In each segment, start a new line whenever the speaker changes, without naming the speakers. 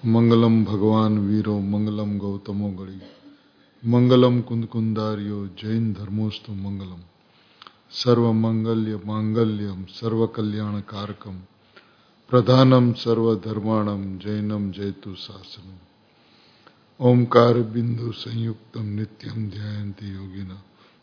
मंगलम भगवान वीरो मंगलम गौतमो गणी मंगलम कुंदकुंदार्यो जैन धर्मोस्तु मंगलम सर्वमंगल्य मांगल्यम सर्वकल्याण कारकम प्रधानम सर्वधर्माणम जैनम जयतु शासनम ओंकार बिंदु संयुक्तम नित्यम ध्यायन्ति योगिना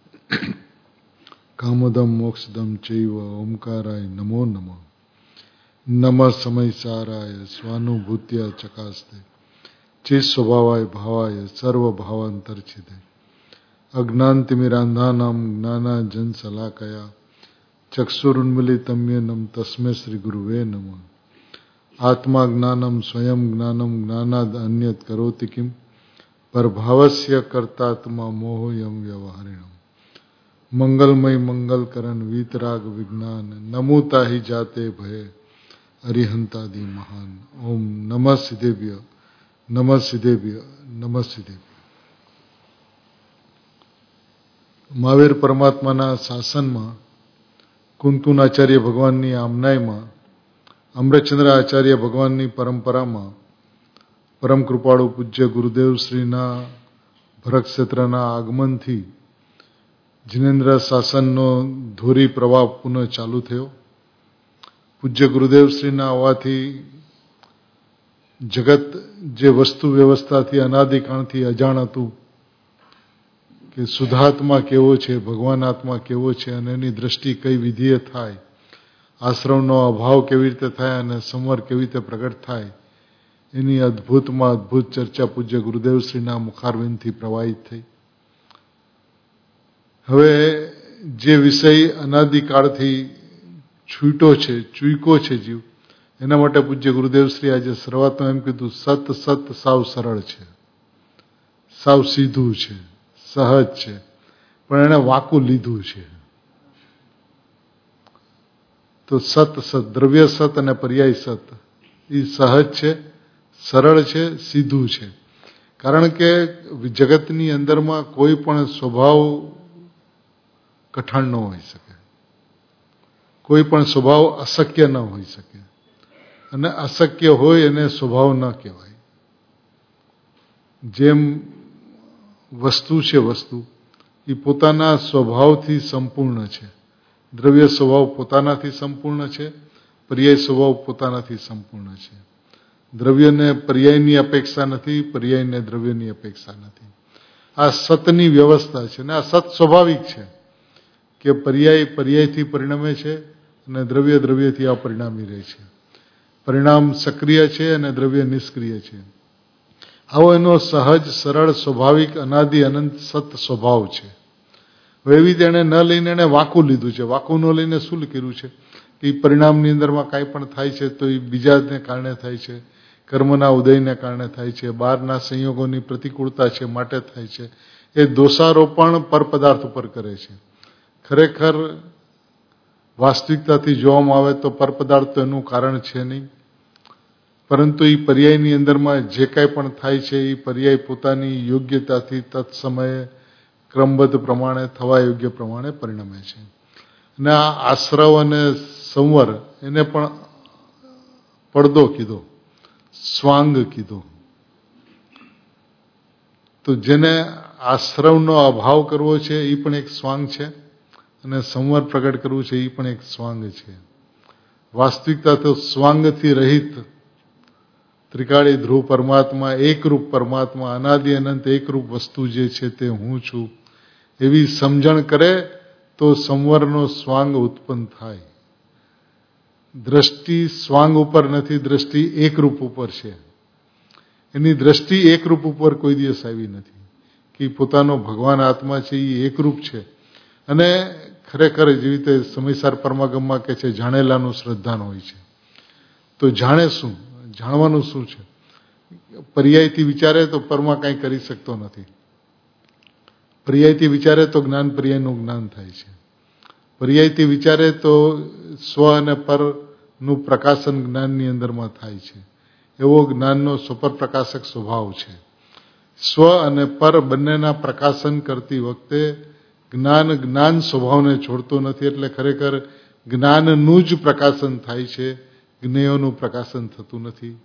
कामदम मोक्षदम चैव ओंकाराय नमो नमः नमः समय साराय स्वानुभूत्या चकास्ते चित स्वभावाय भावाय सर्वभावांतर्छिते अज्ञानतिमिरांधानां ज्ञानांजन शलाकया चक्षुरुन्मीलितं तस्मै श्री गुरुवे नमः आत्मा ज्ञानम स्वयं ज्ञानम ज्ञानाद अन्यत् करोति किम परभावस्य कर्तात्मा मोहयम व्यवहारिणम मंगलमय मंगलकरण वीतराग विज्ञान नमोता ही जाते भय अरिहंतादि महान ओम नमः सिद्धेभ्य नमः सिद्धेभ्य नमः सिद्धेभ्य। महावीर परमात्माना शासનમાં કુંતુન આચાર્ય ભગવાનની આમનાઈમાં અમૃતચંદ્ર આચાર્ય ભગવાનની પરંપરામાં પરમ કૃપાળુ પૂજ્ય ગુરુદેવ શ્રીના ભરત ક્ષેત્રના આગમનથી જિનેન્દ્ર શાસનનો ધોરી પ્રવાહ પુનઃ ચાલુ થયો। પૂજ્ય ગુરુદેવ શ્રીના આવવાથી જગત જે વસ્તુ વ્યવસ્થાથી અનાદિકાળથી અજાણ હતું કે શુદ્ધાત્મા કેવો છે, ભગવાન આત્મા કેવો છે અને એની દ્રષ્ટિ કઈ વિધિએ થાય, આશ્રમનો અભાવ કેવી રીતે થાય અને સંવર કેવી રીતે પ્રગટ થાય, એની અદ્ભુતમાં અદ્ભુત ચર્ચા પૂજ્ય ગુરુદેવ શ્રીના મુખારવિંદથી પ્રવાહિત થઈ। હવે જે વિષય અનાદિકાળથી છૂટો છે, ચૂક્યો છે જીવ, એના માટે પૂજ્ય ગુરુદેવ શ્રી આજે શરૂઆતમાં એમ કીધું, સત સત સાવ સરળ છે, સાવ સીધું છે, સહજ છે, પણ એને વાકું લીધું છે। તો સત સત, દ્રવ્ય સત અને પર્યાય સત એ સહજ છે, સરળ છે, સીધું છે। કારણ કે જગતની અંદરમાં કોઈ પણ સ્વભાવ કઠણ ન હોઈ શકે, કોઈ પણ સ્વભાવ અશક્ય ન હોઈ શકે, અને અશક્ય હોય એને સ્વભાવ ન કહેવાય। જેમ વસ્તુ છે, વસ્તુ એ પોતાના સ્વભાવથી સંપૂર્ણ છે, દ્રવ્ય સ્વભાવ પોતાનાથી સંપૂર્ણ છે, પર્યાય સ્વભાવ પોતાનાથી સંપૂર્ણ છે। દ્રવ્યને પર્યાયની અપેક્ષા નથી, પર્યાયને દ્રવ્યની અપેક્ષા નથી। આ સતની વ્યવસ્થા છે ને આ સત સ્વાભાવિક છે કે પર્યાય પર્યાયથી પરિણમે છે અને દ્રવ્ય દ્રવ્યથી અપરિણામી રહે છે। પરિણામ સક્રિય છે અને દ્રવ્ય નિષ્ક્રિય છે। આવો એનો સહજ સરળ સ્વાભાવિક અનાદિ અનંત સત સ્વભાવ છે। હવે એવી રીતે એને ન લઈને એને વાકું લીધું છે। વાકું ન લઈને શું કર્યું છે કે પરિણામની અંદરમાં કાંઈ પણ થાય છે તો એ બીજાને કારણે થાય છે, કર્મના ઉદયને કારણે થાય છે, બહારના સંયોગોની પ્રતિકૂળતા છે માટે થાય છે। એ દોષારોપણ પર પદાર્થ ઉપર કરે છે। ખરેખર વાસ્તવિકતાથી જોવામાં આવે તો પર પદાર્થ તો એનું કારણ છે નહીં, પરંતુ એ પર્યાયની અંદરમાં જે કાંઈ પણ થાય છે એ પર્યાય પોતાની યોગ્યતાથી તત્સમયે ક્રમબદ્ધ પ્રમાણે થવા યોગ્ય પ્રમાણે પરિણમે છે। અને આ આશ્રવ અને સંવર એને પણ પડદો કીધો, સ્વાંગ કીધો। તો જેને આશ્રવનો અભાવ કરવો છે એ પણ એક સ્વાંગ છે અને સંવર પ્રગટ કરવું છે એ પણ એક સ્વાંગ છે। વાસ્તવિકતા તો સ્વાંગથી રહિત ત્રિકાળી ધ્રુવ પરમાત્મા, એકરૂપ પરમાત્મા, અનાદિ અનંત એકરૂપ વસ્તુ જે છે તે હું છું એવી સમજણ કરે તો સંવરનો સ્વાંગ ઉત્પન્ન થાય। દ્રષ્ટિ સ્વાંગ ઉપર નથી, દ્રષ્ટિ એકરૂપ ઉપર છે। એની દ્રષ્ટિ એકરૂપ ઉપર કોઈ દિવસ આવી નથી કે પોતાનો ભગવાન આત્મા છે એ એકરૂપ છે। અને ખરેખર જેવી રીતે સમયસાર પરમાગમમાં કહે છે જાણેલાનું શ્રદ્ધાન હોય છે। તો જાણે શું, જાણવાનું શું છે? પર્યાયથી વિચારે તો પરમાં કાંઈ કરી શકતો નથી, પર્યાયથી વિચારે તો જ્ઞાન પર્યાયનું જ્ઞાન થાય છે, પર્યાયથી વિચારે તો સ્વ અને પરનું પ્રકાશન જ્ઞાનની અંદરમાં થાય છે। એવો જ્ઞાનનો સ્વપર પ્રકાશક સ્વભાવ છે। સ્વ અને પર બંનેના પ્રકાશન કરતી વખતે જ્ઞાન જ્ઞાન સ્વભાવને છોડતો નથી, એટલે ખરેખર જ્ઞાનનું જ પ્રકાશન થાય છે, જ્ઞેયોનું પ્રકાશન થતું નથી।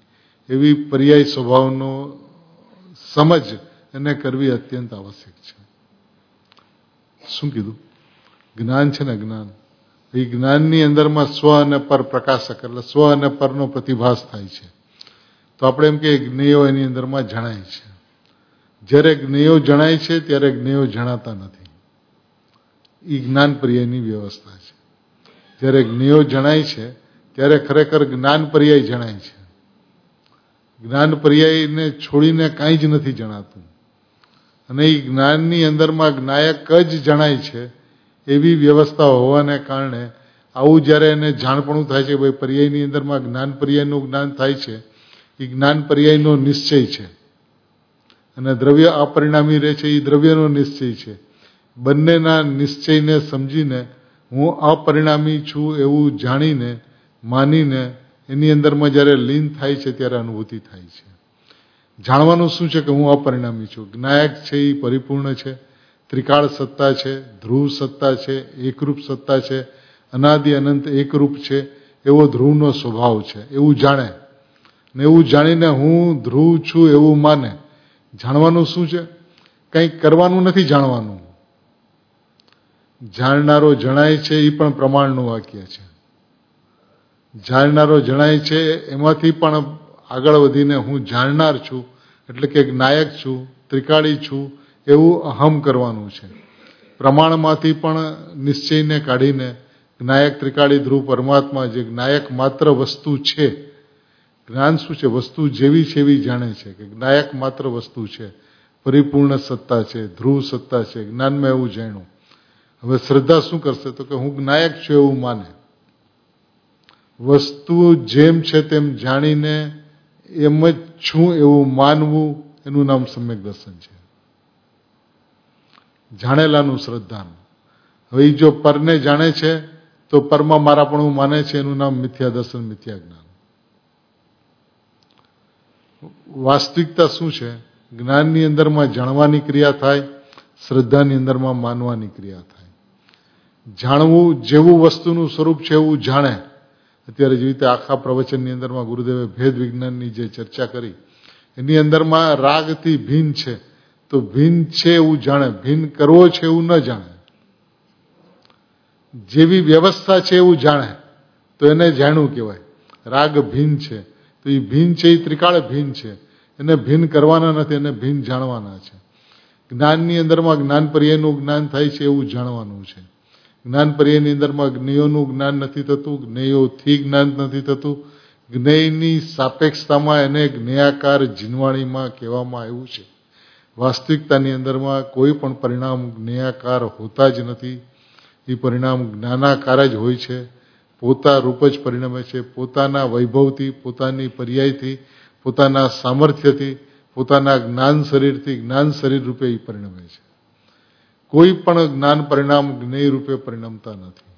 એવી પર્યાય સ્વભાવનો સમજ એને કરવી અત્યંત આવશ્યક છે. શું કીધું? જ્ઞાન છે ને, જ્ઞાન. એ જ્ઞાનની અંદરમાં સ્વ અને પર પ્રકાશક, એટલે સ્વ અને પરનો પ્રતિભાસ થાય છે. તો આપણે એમ કે જ્ઞેયો એની અંદરમાં જણાય છે. જ્યારે જ્ઞેયો જણાય છે ત્યારે જ્ઞેયો જણાતા નથી. એ જ્ઞાન પર્યાયની વ્યવસ્થા છે. જ્યારે જ્ઞેયો જણાય છે ત્યારે ખરેખર જ્ઞાન પર્યાય જણાય છે. જ્ઞાન પર્યાયને છોડીને કાંઈ જ નથી જણાતું. અને એ જ્ઞાનની અંદરમાં જ્ઞાયક જ જણાય છે એવી વ્યવસ્થા હોવાને કારણે આવું જ્યારે એને જાણપણું થાય છે, ભાઈ પર્યાયની અંદરમાં જ્ઞાન પર્યાયનું જ્ઞાન થાય છે, એ જ્ઞાન પર્યાયનો નિશ્ચય છે. અને દ્રવ્ય અપરિણામી રહે છે, એ દ્રવ્યનો નિશ્ચય છે. બંનેના નિશ્ચયને સમજીને હું અપરિણામી છું એવું જાણીને, માનીને એની અંદરમાં જ્યારે લીન થાય છે ત્યારે અનુભૂતિ થાય છે. જાણવાનું શું છે કે હું અપરિણામી છું. જ્ઞાયક છે એ પરિપૂર્ણ છે, ત્રિકાળ સત્તા છે, ધ્રુવ સત્તા છે, એકરૂપ સત્તા છે, અનાદિ અનંત એકરૂપ છે, એવો ધ્રુવનો સ્વભાવ છે. એવું જાણે ને એવું જાણીને હું ધ્રુવ છું એવું માને. જાણવાનું શું છે? કંઈક કરવાનું નથી જાણવાનું. જાણનારો જણાય છે એ પણ પ્રમાણનું વાક્ય છે. જાણનારો જણાય છે એમાંથી પણ આગળ વધીને હું જાણનાર છું એટલે કે જ્ઞાયક છું, ત્રિકાળી છું એવું અહમ કરવાનું છે. પ્રમાણમાંથી પણ નિશ્ચયને કાઢીને જ્ઞાયક ત્રિકાળી ધ્રુવ પરમાત્મા જે જ્ઞાયક માત્ર વસ્તુ છે. જ્ઞાન શું છે? વસ્તુ જેવી છે એવી જાણે છે કે જ્ઞાયક માત્ર વસ્તુ છે, પરિપૂર્ણ સત્તા છે, ધ્રુવ સત્તા છે. જ્ઞાનમાં એવું જાણ્યું. હવે શ્રદ્ધા શું કરશે? તો કે હું જ્ઞાયક છું એવું માને. વસ્તુ જેમ છે તેમ જાણીને એમ જ છું એવું માનવું, એનું નામ સમ્યક દર્શન છે. જાણેલાનું શ્રદ્ધાનું. હવે એ જો પરને જાણે છે તો પરમાં મારાપણું માને છે, એનું નામ મિથ્યા દર્શન, મિથ્યા જ્ઞાન. વાસ્તવિકતા શું છે? જ્ઞાનની અંદરમાં જાણવાની ક્રિયા થાય, શ્રદ્ધાની અંદરમાં માનવાની ક્રિયા થાય. જાણવું જેવું વસ્તુનું સ્વરૂપ છે એવું જાણે. અત્યારે જેવી રીતે આખા પ્રવચનની અંદરમાં ગુરુદેવે ભેદ વિજ્ઞાનની જે ચર્ચા કરી એની અંદરમાં રાગથી ભિન્ન છે તો ભિન્ન છે એવું જાણે, ભિન્ન કરવો છે એવું ન જાણે. જેવી વ્યવસ્થા છે એવું જાણે તો એને જાણવું કહેવાય. રાગ ભિન્ન છે તો એ ભિન્ન છે, એ ત્રિકાળ ભિન્ન છે, એને ભિન્ન કરવાના નથી, એને ભિન્ન જાણવાના છે. જ્ઞાનની અંદરમાં જ્ઞાન પર્યાયનું જ્ઞાન થાય છે એવું જાણવાનું છે. જ્ઞાન પર્યાયની અંદરમાં જ્ઞેયોનું જ્ઞાન નથી થતું, જ્ઞેયોથી જ્ઞાન નથી થતું. જ્ઞેયની સાપેક્ષતામાં એને જ્ઞેયાકાર જીનવાણીમાં કહેવામાં આવ્યું છે. વાસ્તવિકતાની અંદરમાં કોઈ પણ પરિણામ જ્ઞેયાકાર હોતા જ નથી. એ પરિણામ જ્ઞાનાકાર જ હોય છે. પોતા રૂપ જ પરિણમે છે. પોતાના વૈભવથી, પોતાની પર્યાયથી, પોતાના સામર્થ્યથી, પોતાના જ્ઞાન શરીરથી જ્ઞાન શરીર રૂપે એ પરિણમે છે. કોઈ પણ જ્ઞાન પરિણામ જ્ઞેય રૂપે પરિણમતા નથી.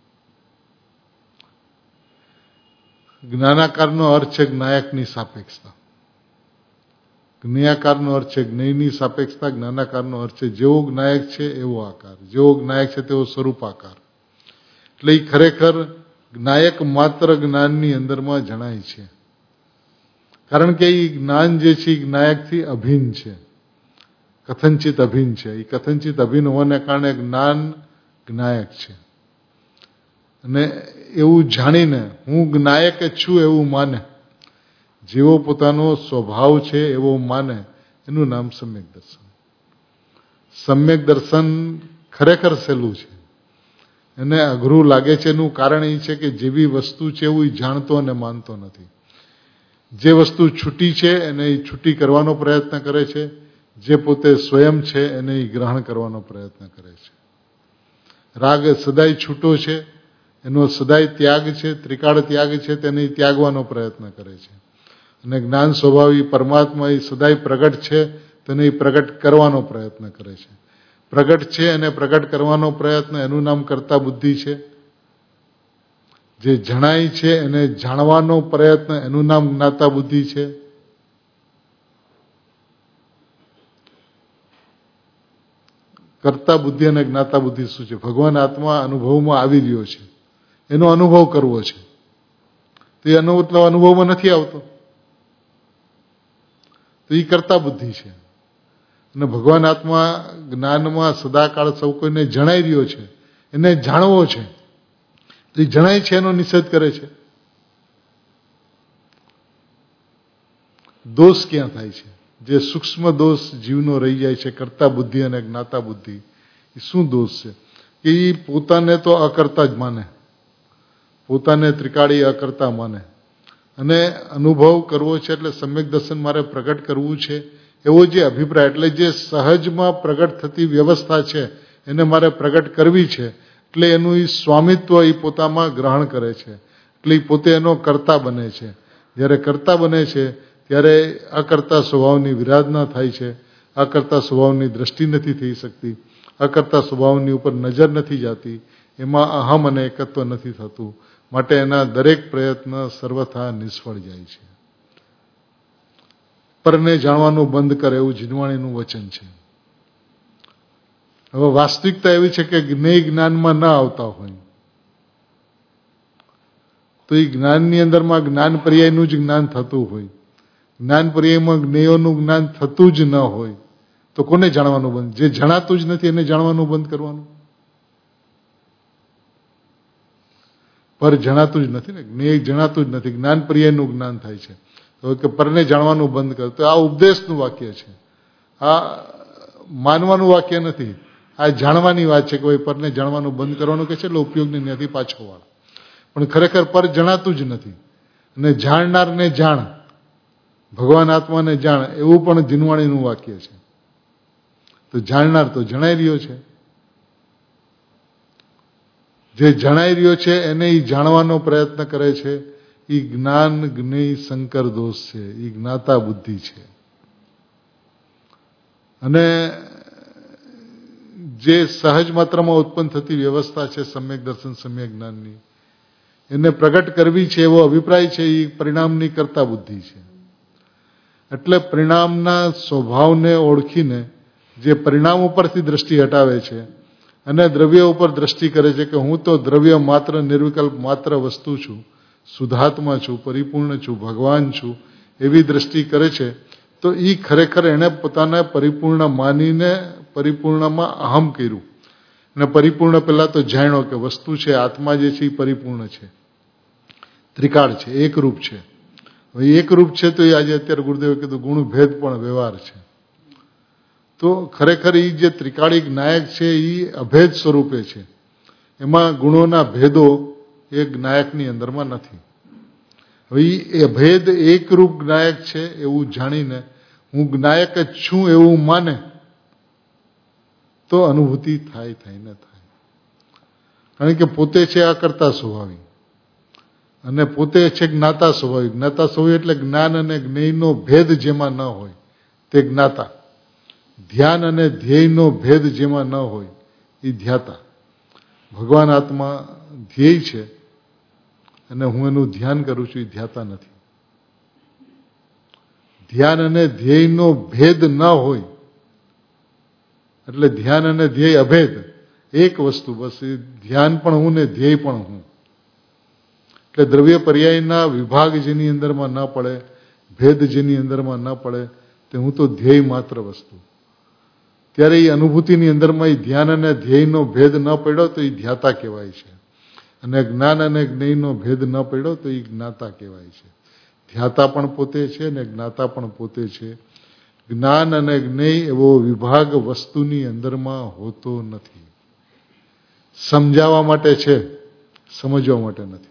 જ્ઞાનાકારનો અર્થ છે જ્ઞાયકની સાપેક્ષતા. જ્ઞેયાકારનો અર્થ છે જ્ઞેયની સાપેક્ષતા. જ્ઞાનાકારનો અર્થ છે જેવો જ્ઞાયક છે એવો આકાર, જેવો જ્ઞાયક છે તેવો સ્વરૂપ આકાર. એટલે એ ખરેખર જ્ઞાયક માત્ર જ્ઞાનની અંદરમાં જણાય છે. કારણ કે એ જ્ઞાન જે છે એ જ્ઞાયકથી અભિન્ન છે, કથનચિત અભિન્ન છે. એ કથનચિત અભિન્ન હોવાને કારણે જ્ઞાન જ્ઞાયક છે. અને એવું જાણીને હું જ્ઞાયક છું એવું માને, જેવો પોતાનો સ્વભાવ છે એવો માને, એનું નામ સમ્યક દર્શન. સમ્યક દર્શન ખરેખર સહેલું છે. એને અઘરું લાગે છે એનું કારણ એ છે કે જેવી વસ્તુ છે એવું જાણતો અને માનતો નથી. જે વસ્તુ છૂટી છે એને એ છૂટી કરવાનો પ્રયત્ન કરે છે. જે પોતે સ્વયં છે એને ગ્રહણ કરવાનો પ્રયત્ન કરે છે. રાગ સદાય છૂટો છે, એનો સદાય ત્યાગ છે, ત્રિકાળ ત્યાગ છે, તેને ત્યાગવાનો પ્રયત્ન કરે છે. અને જ્ઞાન સ્વભાવી પરમાત્મા એ સદાય પ્રગટ છે, તેને પ્રગટ કરવાનો પ્રયત્ન કરે છે. પ્રગટ છે અને પ્રગટ કરવાનો પ્રયત્ન, એનું નામ કર્તા બુદ્ધિ છે. જે જણાય છે એને જાણવાનો પ્રયત્ન, એનું નામ જ્ઞાતા બુદ્ધિ છે. કર્તા બુદ્ધિ અને જ્ઞાતા બુદ્ધિ શું છે? ભગવાન આત્મા અનુભવમાં આવી રહ્યો છે, એનો અનુભવ કરવો છે. તો એ અનુભવમાં નથી આવતો. એ કર્તા બુદ્ધિ છે. અને ભગવાન આત્મા જ્ઞાનમાં સદાકાળ સૌ કોઈને જણાઈ રહ્યો છે, એને જાણવો છે. તો એ જણાય છે એનો નિષેધ કરે છે. દોષ ક્યાં થાય છે? જે સૂક્ષ્મ દોષ જીવનો રહી જાય છે, કર્તા બુદ્ધિ અને જ્ઞાતા બુદ્ધિ, એ શું દોષ છે? કે એ પોતાને તો અકર્તા જ માને, પોતાને ત્રિકાળી અકર્તા માને, અને અનુભવ કરવો છે એટલે સમ્યક દર્શન મારે પ્રગટ કરવું છે એવો જે અભિપ્રાય, એટલે જે સહજમાં પ્રગટ થતી વ્યવસ્થા છે એને મારે પ્રગટ કરવી છે, એટલે એનું એ સ્વામિત્વ એ પોતામાં ગ્રહણ કરે છે. એટલે એ પોતે એનો કર્તા બને છે. જ્યારે કર્તા બને છે ત્યારે અકર્તા સ્વભાવની વિરાધના થાય છે, અકર્તા સ્વભાવની દ્રષ્ટિ નથી થઈ શકતી, અકર્તા સ્વભાવની ઉપર નજર નથી જાતી, એમાં અહમ અને એકત્વ નથી થતું. માટે એના દરેક પ્રયત્ન સર્વથા નિષ્ફળ જાય છે. પરને જાણવાનું બંધ કરે એવું જીનવાણીનું વચન છે. હવે વાસ્તવિકતા એવી છે કે જ્ઞેય જ્ઞાનમાં ન આવતા હોય તો એ જ્ઞાનની અંદરમાં જ્ઞાન પર્યાયનું જ જ્ઞાન થતું હોય, જ્ઞાન પર્યાયમાં જ્ઞેયોનું જ્ઞાન થતું જ ન હોય તો કોને જાણવાનું બંધ? જે જણાતું જ નથી એને જાણવાનું બંધ કરવાનું. પર જણાતું જ નથી ને, જ્ઞેય જણાતું જ નથી, જ્ઞાન પર્યાયનું જ્ઞાન થાય છે. તો કે પરને જાણવાનું બંધ કર, તો આ ઉપદેશનું વાક્ય છે, આ માનવાનું વાક્ય નથી, આ જાણવાની વાત છે કે ભાઈ પરને જાણવાનું બંધ કરવાનું કે છે એટલે ઉપયોગની નથી પાછો વાળ. પણ ખરેખર પર જણાતું જ નથી. અને જાણનારને જાણ, ભગવાન આત્માને જાણ, એવું પણ જીનવાણીનું વાક્ય છે. તો જાણનાર તો જણાઈ રહ્યો છે, જે જણાઈ રહ્યો છે એને એ જાણવાનો પ્રયત્ન કરે છે. એ જ્ઞાન જ્ઞેય સંકર દોષ છે, એ જ્ઞાતા બુદ્ધિ છે. અને જે સહજ માત્રામાં ઉત્પન્ન થતી વ્યવસ્થા છે સમ્યક દર્શન સમ્યક જ્ઞાનની, એને પ્રગટ કરવી છે એવો અભિપ્રાય છે, એ પરિણામની કરતા બુદ્ધિ છે. એટલે પરિણામના સ્વભાવને ઓળખીને જે પરિણામ ઉપરથી દ્રષ્ટિ હટાવે છે અને દ્રવ્ય ઉપર દ્રષ્ટિ કરે છે કે હું તો દ્રવ્ય માત્ર નિર્વિકલ્પ માત્ર વસ્તુ છું, શુદ્ધાત્મા છું, પરિપૂર્ણ છું, ભગવાન છું, એવી દ્રષ્ટિ કરે છે. તો એ ખરેખર એણે પોતાને પરિપૂર્ણ માનીને પરિપૂર્ણમાં અહમ કર્યું. અને પરિપૂર્ણ પહેલા તો જાણ્યો કે વસ્તુ છે, આત્મા જે છે એ પરિપૂર્ણ છે, ત્રિકાળ છે, એકરૂપ છે. હવે એકરૂપ છે તો એ આજે અત્યારે ગુરુદેવે કીધું ગુણ ભેદ પણ વ્યવહાર છે. તો ખરેખર એ જે ત્રિકાળિક નાયક છે એ અભેદ સ્વરૂપે છે, એમાં ગુણોના ભેદો એ જ્ઞાયકની અંદરમાં નથી. હવે એ અભેદ એકરૂપ જ્ઞાયક છે એવું જાણીને હું જ્ઞાયક જ છું એવું માને તો અનુભૂતિ થાય ને થાય. કારણ કે પોતે છે આ કરતા સ્વભાવી અને પોતે છે જ્ઞાતા સ્વભાવી. જ્ઞાતા સ્વભાવી એટલે જ્ઞાન અને જ્ઞેયનો ભેદ જેમાં ન હોય તે જ્ઞાતા, ધ્યાન અને ધ્યેયનો ભેદ જેમાં ન હોય એ ધ્યાતા. ભગવાન આત્મા ધ્યેય છે અને હું એનું ધ્યાન કરું છું, એ ધ્યાતા નથી. ધ્યાન અને ધ્યેયનો ભેદ ન હોય એટલે ધ્યાન અને ધ્યેય અભેદ, એક વસ્તુ બસ. એ ધ્યાન પણ હું ને ધ્યેય પણ હું. એટલે દ્રવ્ય પર્યાયના વિભાગ જેની અંદરમાં ન પડે, ભેદ જેની અંદરમાં ન પડે, તે હું તો ધ્યેય માત્ર વસ્તુ. ત્યારે એ અનુભૂતિની અંદરમાં એ ધ્યાન અને ધ્યેયનો ભેદ ન પડ્યો તો એ ધ્યાતા કહેવાય છે. અને જ્ઞાન અને જ્ઞેયનો ભેદ ન પડ્યો તો એ જ્ઞાતા કહેવાય છે. ધ્યાતા પણ પોતે છે અને જ્ઞાતા પણ પોતે છે. જ્ઞાન અને જ્ઞેય એવો વિભાગ વસ્તુની અંદરમાં હોતો નથી. સમજાવવા માટે છે, સમજવા માટે નથી.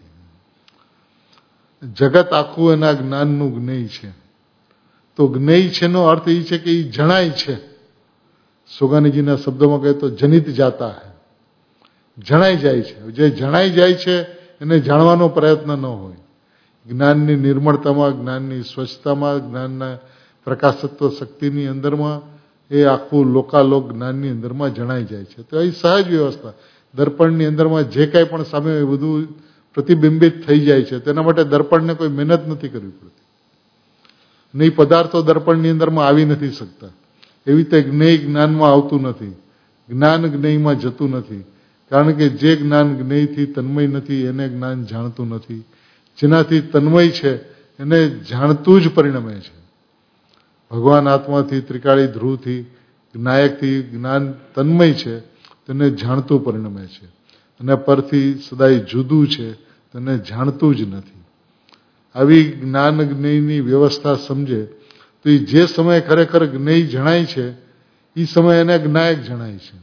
જગત આખું એના જ્ઞાનનું જ્ઞેય છે. તો જ્ઞેય છે નો અર્થ એ છે કે એ જણાય છે. સોગાનીજીના શબ્દોમાં કહે તો જનિત જાતા હૈ, જણાઈ જાય છે. જે જણાઈ જાય છે એને જાણવાનો પ્રયત્ન ન હોય. જ્ઞાનની નિર્મળતામાં, જ્ઞાનની સ્વચ્છતામાં, જ્ઞાનના પ્રકાશત્વ શક્તિની અંદરમાં એ આખું લોકાલોક જ્ઞાનની અંદરમાં જણાઈ જાય છે. તો એ સહજ વ્યવસ્થા. દર્પણની અંદરમાં જે કાંઈ પણ સામે એ બધું પ્રતિબિંબિત થઈ જાય છે. તેના માટે દર્પણને કોઈ મહેનત નથી કરવી પડતી. નહીં પદાર્થો દર્પણની અંદરમાં આવી નથી શકતા. એવી રીતે જ્ઞેય જ્ઞાનમાં આવતું નથી, જ્ઞાન જ્ઞેયમાં જતું નથી. કારણ કે જે જ્ઞાન જ્ઞેયથી તન્મય નથી એને જ્ઞાન જાણતું નથી. જેનાથી તન્મય છે એને જાણતું જ પરિણમે છે. ભગવાન આત્માથી, ત્રિકાળી ધ્રુવથી, નાયકથી જ્ઞાન તન્મય છે તેને જાણતું પરિણમે છે, અને પરથી સદાય જુદું છે તેને જાણતું જ નથી. આવી જ્ઞાન જ્ઞેયની વ્યવસ્થા સમજે તો એ જે સમયે ખરેખર જ્ઞેય જણાય છે એ સમયે એને જ્ઞાયક જણાય છે.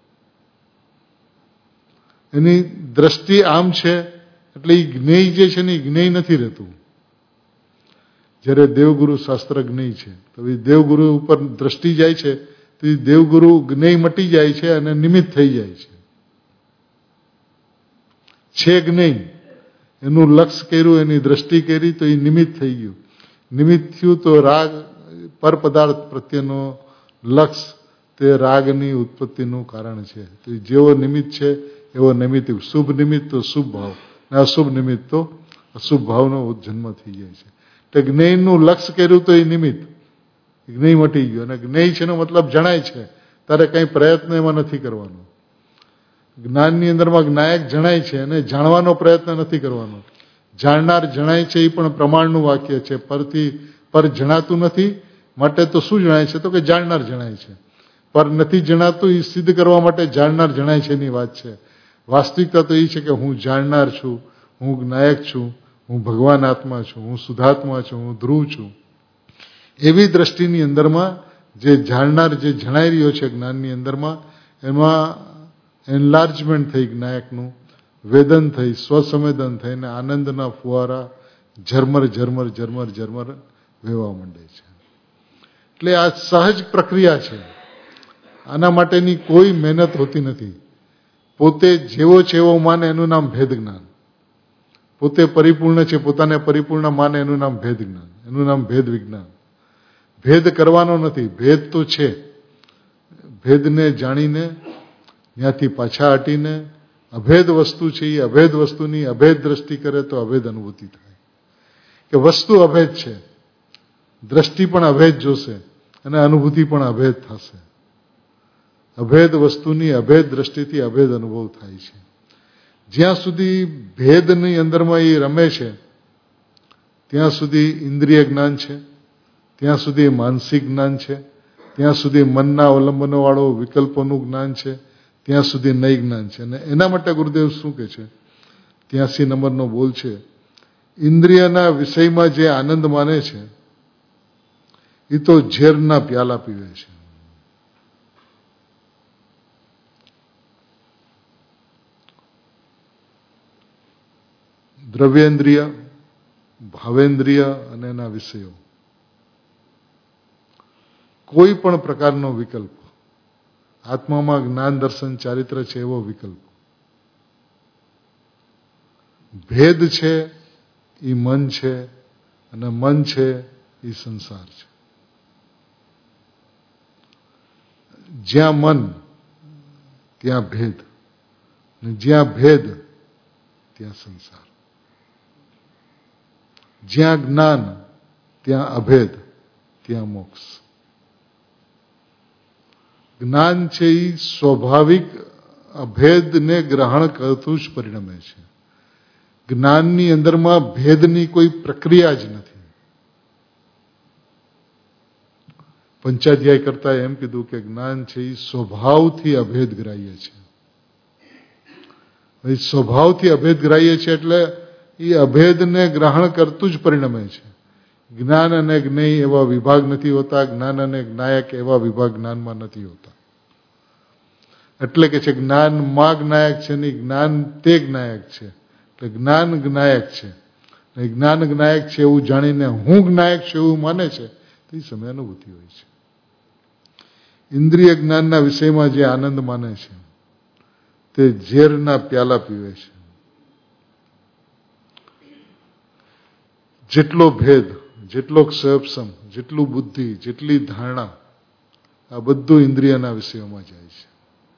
એની દ્રષ્ટિ આમ છે એટલે એ જ્ઞેય જે છે ને એ જ્ઞેય નથી રહેતું. જ્યારે દેવગુરુ શાસ્ત્ર જ્ઞેય છે તો એ દેવગુરુ ઉપર દ્રષ્ટિ જાય છે તો એ દેવગુરુ જ્ઞેય મટી જાય છે અને નિમિત્ત થઈ જાય છે જ્ઞેય. એનું લક્ષ કર્યું, એની દ્રષ્ટિ કરી તો એ નિમિત્ત થઈ ગયું. નિમિત્ત થયું તો રાગ પર પદાર્થ પ્રત્યેનો લક્ષ તે રાગની ઉત્પત્તિનું કારણ છે. તો જેવો નિમિત્ત છે એવો નિમિત્ત, શુભ નિમિત્ત તો શુભ ભાવ, અને અશુભ નિમિત્ત તો અશુભ ભાવનો જન્મ થઈ જાય છે. એટલે જ્ઞેયનું લક્ષ કર્યું તો એ નિમિત્ત, જ્ઞેય મટી ગયું. અને જ્ઞેય છે એનો મતલબ જણાય છે, તારે કંઈ પ્રયત્ન એમાં નથી કરવાનો. જ્ઞાનની અંદરમાં જ્ઞાયક જણાય છે અને જાણવાનો પ્રયત્ન નથી કરવાનો. જાણનાર જણાય છે એ પણ પ્રમાણનું વાક્ય છે, પરથી પર જણાતું નથી માટે તો શું જણાય છે તો કે જાણનાર જણાય છે. પર નથી જણાતું એ સિદ્ધ કરવા માટે જાણનાર જણાય છે એની વાત છે. વાસ્તવિકતા તો એ છે કે હું જાણનાર છું, હું જ્ઞાયક છું, હું ભગવાન આત્મા છું, હું શુદ્ધાત્મા છું, હું ધ્રુવ છું. એવી દ્રષ્ટિની અંદરમાં જે જાણનાર જે જણાઈ રહ્યો છે જ્ઞાનની અંદરમાં, એમાં એનલાર્જમેન્ટ થઈ જ્ઞાયકનું, વેદન થઈ, સ્વસંવેદન થઈને આનંદના ફુવારા ઝરમર ઝરમર ઝરમર ઝરમર વહેવા માંડે છે. એટલે આ સહજ પ્રક્રિયા છે. આના માટેની કોઈ મહેનત હોતી નથી. પોતે જેવો છે એવો માને એનું નામ ભેદ જ્ઞાન. પોતે પરિપૂર્ણ છે, પોતાને પરિપૂર્ણ માને એનું નામ ભેદ જ્ઞાન, એનું નામ ભેદ વિજ્ઞાન. ભેદ કરવાનો નથી, ભેદ તો છે. ભેદને જાણીને ત્યાંથી પાછા હટીને અભેદ વસ્તુ છે એ અભેદ વસ્તુની અભેદ દ્રષ્ટિ કરે તો અભેદ અનુભૂતિ થાય. કે વસ્તુ અભેદ છે, દ્રષ્ટિ પણ અભેદ જોશે અને અનુભૂતિ પણ અભેદ થશે. અભેદ વસ્તુની અભેદ દ્રષ્ટિથી અભેદ અનુભવ થાય છે. જ્યાં સુધી ભેદની અંદરમાં એ રમે છે ત્યાં સુધી ઇન્દ્રિય જ્ઞાન છે, ત્યાં સુધી માનસિક જ્ઞાન છે, ત્યાં સુધી મનના અવલંબનોવાળો વિકલ્પોનું જ્ઞાન છે, ત્યાં સુધી નય જ્ઞાન છે. અને એના માટે ગુરુદેવ શું કહે છે, 83 નંબરનો બોલ છે, ઇન્દ્રિયના વિષયમાં જે આનંદ માને છે એ તો ઝેરના પ્યાલા પીવે છે. દ્રવ્યેન્દ્રિય, ભાવેન્દ્રિય અને એના વિષયો, કોઈ પણ પ્રકારનો વિકલ્પ, આત્મામાં જ્ઞાન દર્શન ચારિત્ર છે એવો વિકલ્પ, ભેદ છે એ મન છે અને મન છે એ સંસાર છે. જ્યાં મન ત્યાં ભેદ, અને જ્યાં ભેદ ત્યાં સંસાર. જ્યાં જ્ઞાન ત્યાં અભેદ, ત્યાં મોક્ષ. જ્ઞાન છે એ સ્વાભાવિક અભેદને ગ્રહણ કરતું જ પરિણમે છે. જ્ઞાનની અંદરમાં ભેદની કોઈ પ્રક્રિયા જ નથી. પંચાધ્યાય કરતા એમ કીધું કે જ્ઞાન છે એ સ્વભાવથી અભેદ ગ્રાહ્ય છે. સ્વભાવથી અભેદ ગ્રાહ્ય છે એટલે એ અભેદને ગ્રહણ કરતું જ પરિણમે છે. જ્ઞાન અને જ્ઞેય એવા વિભાગ નથી હોતા, જ્ઞાન અને જ્ઞાયક એવા વિભાગ જ્ઞાનમાં નથી હોતા. એટલે કે છે જ્ઞાનમાં જ્ઞાયક છે ને જ્ઞાન તે જ્ઞાયક છે. એટલે જ્ઞાન જ્ઞાયક છે, જ્ઞાન જ્ઞાયક છે એવું જાણીને હું જ્ઞાયક છું એવું માને છે તો એ સમય અનુભૂતિ હોય છે. ઇન્દ્રિય જ્ઞાનના વિષયમાં જે આનંદ માને છે તે ઝેરના પ્યાલા પીવે છે. જેટલો ભેદ, જેટલો ક્ષયપસમ, જેટલું બુદ્ધિ, જેટલી ધારણા, આ બધું ઇન્દ્રિયના વિષયોમાં જાય છે.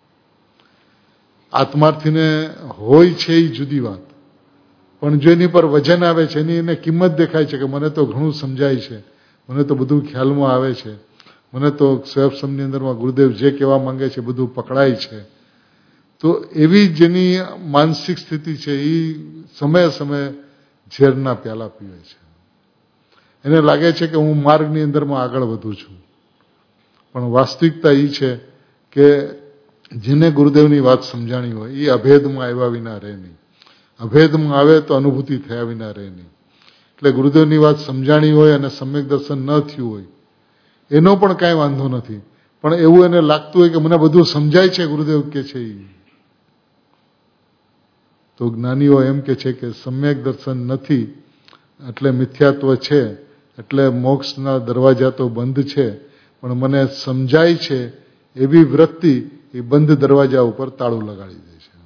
આત્માર્થીને હોય છે એ જુદી વાત, પણ જો એની પર વજન આવે છે, એની એને કિંમત દેખાય છે કે મને તો ઘણું સમજાય છે, મને તો બધું ખ્યાલમાં આવે છે, મને તો ક્ષયપસમની અંદરમાં ગુરુદેવ જે કહેવા માંગે છે બધું પકડાય છે, તો એવી જેની માનસિક સ્થિતિ છે એ સમયે સમયે ઝેરના પ્યાલા પીવે છે. એને લાગે છે કે હું માર્ગની અંદરમાં આગળ વધું છું. પણ વાસ્તવિકતા એ છે કે જેને ગુરુદેવની વાત સમજાણી હોય એ અભેદમાં આવ્યા વિના રહે નહીં. અભેદમાં આવે તો અનુભૂતિ થયા વિના રહે નહીં. એટલે ગુરુદેવની વાત સમજાણી હોય અને સમ્યક દર્શન ન થયું હોય એનો પણ કાંઈ વાંધો નથી. પણ એવું એને લાગતું હોય કે મને બધું સમજાય છે ગુરુદેવ કે છે, તો જ્ઞાનીઓ એમ કે છે કે સમ્યક દર્શન નથી એટલે મિથ્યાત્વ છે, એટલે મોક્ષના દરવાજા તો બંધ છે, પણ મને સમજાય છે એવી વૃત્તિ એ બંધ દરવાજા ઉપર તાળું લગાડી દે છે.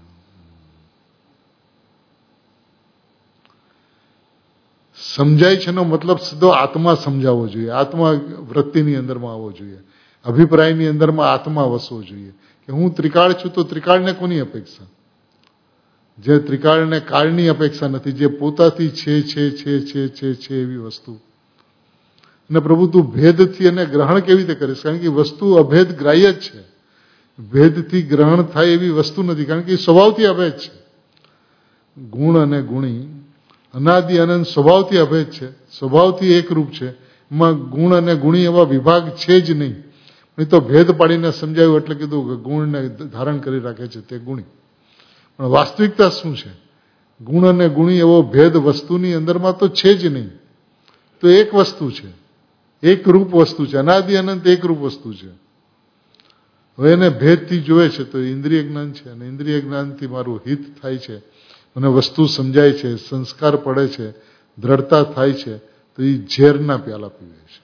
સમજાય છે નો મતલબ સીધો આત્મા સમજાવવો જોઈએ, આત્મા વૃત્તિની અંદરમાં આવવો જોઈએ, અભિપ્રાયની અંદરમાં આત્મા વસવો જોઈએ કે હું ત્રિકાળ છું તો ત્રિકાળને કોની અપેક્ષા? જે ત્રિકાળને કાળની અપેક્ષા નથી, જે પોતાથી છે એવી વસ્તુ. અને પ્રભુ તું ભેદથી એને ગ્રહણ કેવી રીતે કરીશ? કારણ કે વસ્તુ અભેદ ગ્રાહ્ય જ છે. ભેદથી ગ્રહણ થાય એવી વસ્તુ નથી, કારણ કે સ્વભાવથી અભેદ છે. ગુણ અને ગુણી અનાદિ અનંત સ્વભાવથી અભેદ છે, સ્વભાવથી એકરૂપ છે. એમાં ગુણ અને ગુણી એવા વિભાગ છે જ નહીં. નહીં તો ભેદ પાડીને સમજાવ્યું એટલે કીધું કે ગુણને ધારણ કરી રાખે છે તે ગુણી. પણ વાસ્તવિકતા શું છે? ગુણ અને ગુણી એવો ભેદ વસ્તુની અંદરમાં તો છે જ નહીં. તો એક વસ્તુ છે, એક રૂપ વસ્તુ છે, અનાદિ અનંત એક રૂપ વસ્તુ છે. હવે એને ભેદથી જોવે છે તો ઇન્દ્રિય જ્ઞાન છે, અને ઇન્દ્રિય જ્ઞાનથી મારું હિત થાય છે, મને વસ્તુ સમજાય છે, સંસ્કાર પડે છે, દ્રઢતા થાય છે, તો એ ઝેરના પ્યાલા પીવે છે.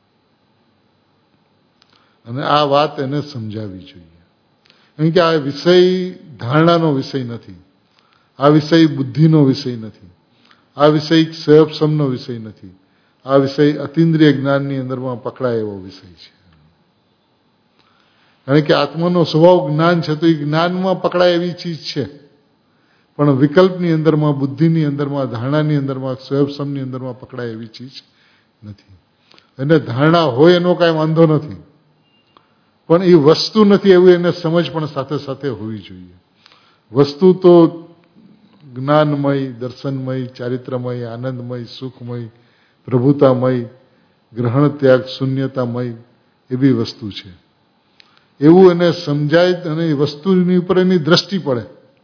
અને આ વાત એને સમજાવવી જોઈએ. કારણ કે આ વિષય ધારણાનો વિષય નથી, આ વિષય બુદ્ધિનો વિષય નથી, આ વિષય સ્વયંસમનો વિષય નથી, આ વિષય અતિન્દ્રિય જ્ઞાનની અંદરમાં પકડાય એવો વિષય છે. કારણ કે આત્માનો સ્વભાવ જ્ઞાન છે, તો એ જ્ઞાનમાં પકડાય એવી ચીજ છે. પણ વિકલ્પની અંદરમાં, બુદ્ધિની અંદરમાં, ધારણાની અંદરમાં, સ્વયંસમની અંદરમાં પકડાય એવી ચીજ નથી. એને ધારણા હોય એનો કાંઈ વાંધો નથી, પણ એ વસ્તુ નથી એવું એને સમજ પણ સાથે સાથે હોવી જોઈએ. વસ્તુ તો જ્ઞાનમય, દર્શનમય, ચારિત્રમય, આનંદમય, સુખમય, પ્રભુતામય, ગ્રહણ ત્યાગ, શૂન્યતામય એવી વસ્તુ છે. એવું એને સમજાય અને વસ્તુની ઉપર એની દ્રષ્ટિ પડે,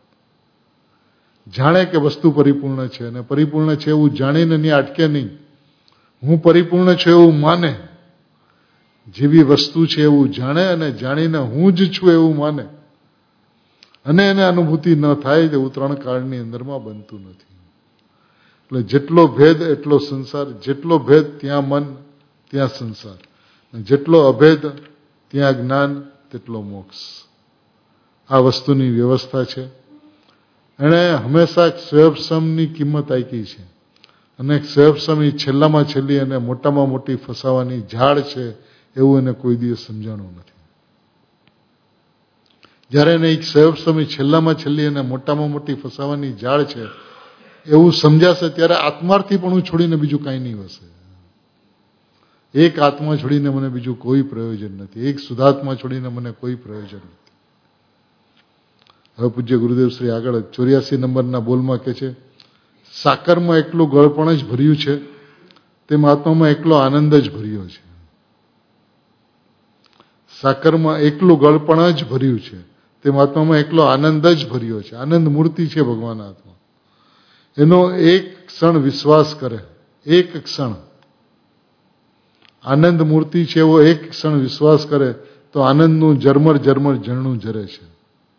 જાણે કે વસ્તુ પરિપૂર્ણ છે, અને પરિપૂર્ણ છે એવું જાણીને એની અટકે નહીં. હું પરિપૂર્ણ છું એવું માને, જેવી વસ્તુ છે એવું જાણે, અને જાણીને હું જ છું એવું માને, અને એને અનુભૂતિ ન થાય તેવું ત્રણ કાળની અંદરમાં બનતું નથી. એટલે જેટલો ભેદ એટલો સંસાર, જેટલો ભેદ ત્યાં મન ત્યાં સંસાર, જેટલો અભેદ ત્યાં જ્ઞાન તેટલો મોક્ષ. આ વસ્તુની વ્યવસ્થા છે. એણે હંમેશા સ્વયંસમની કિંમત આંકી છે, અને સ્વયંસમ એ છેલ્લામાં છેલ્લી અને મોટામાં મોટી ફસાવાની ઝાડ છે એવું એને કોઈ દિવસ સમજાણું નથી. જ્યારે એને એક સ્વયંસમ છેલ્લામાં છેલ્લી અને મોટામાં મોટી ફસાવાની ઝાડ છે એવું સમજાશે, ત્યારે આત્માર્થી પણ હું છોડીને બીજું કાંઈ નહીં વસે. એક આત્મા છોડીને મને બીજું કોઈ પ્રયોજન નથી, એક શુદ્ધાત્મા છોડીને મને કોઈ પ્રયોજન નથી. હવે પૂજ્ય ગુરુદેવ શ્રી આગળ 84 નંબરના બોલમાં કહે છે, સાકરમાં એકલું ગળપણ જ ભર્યું છે, તેમ આત્મામાં એકલો આનંદ જ ભર્યો છે. સાકરમાં એકલું ગળપણ જ ભર્યું છે, તેમ આત્મામાં એકલો આનંદ જ ભર્યો છે. આનંદ મૂર્તિ છે ભગવાન આત્મા. એનો એક ક્ષણ વિશ્વાસ કરે, એક ક્ષણ આનંદ મૂર્તિ છે એવો એક ક્ષણ વિશ્વાસ કરે તો આનંદનું ઝરમર ઝરમર ઝરણું ઝરે છે.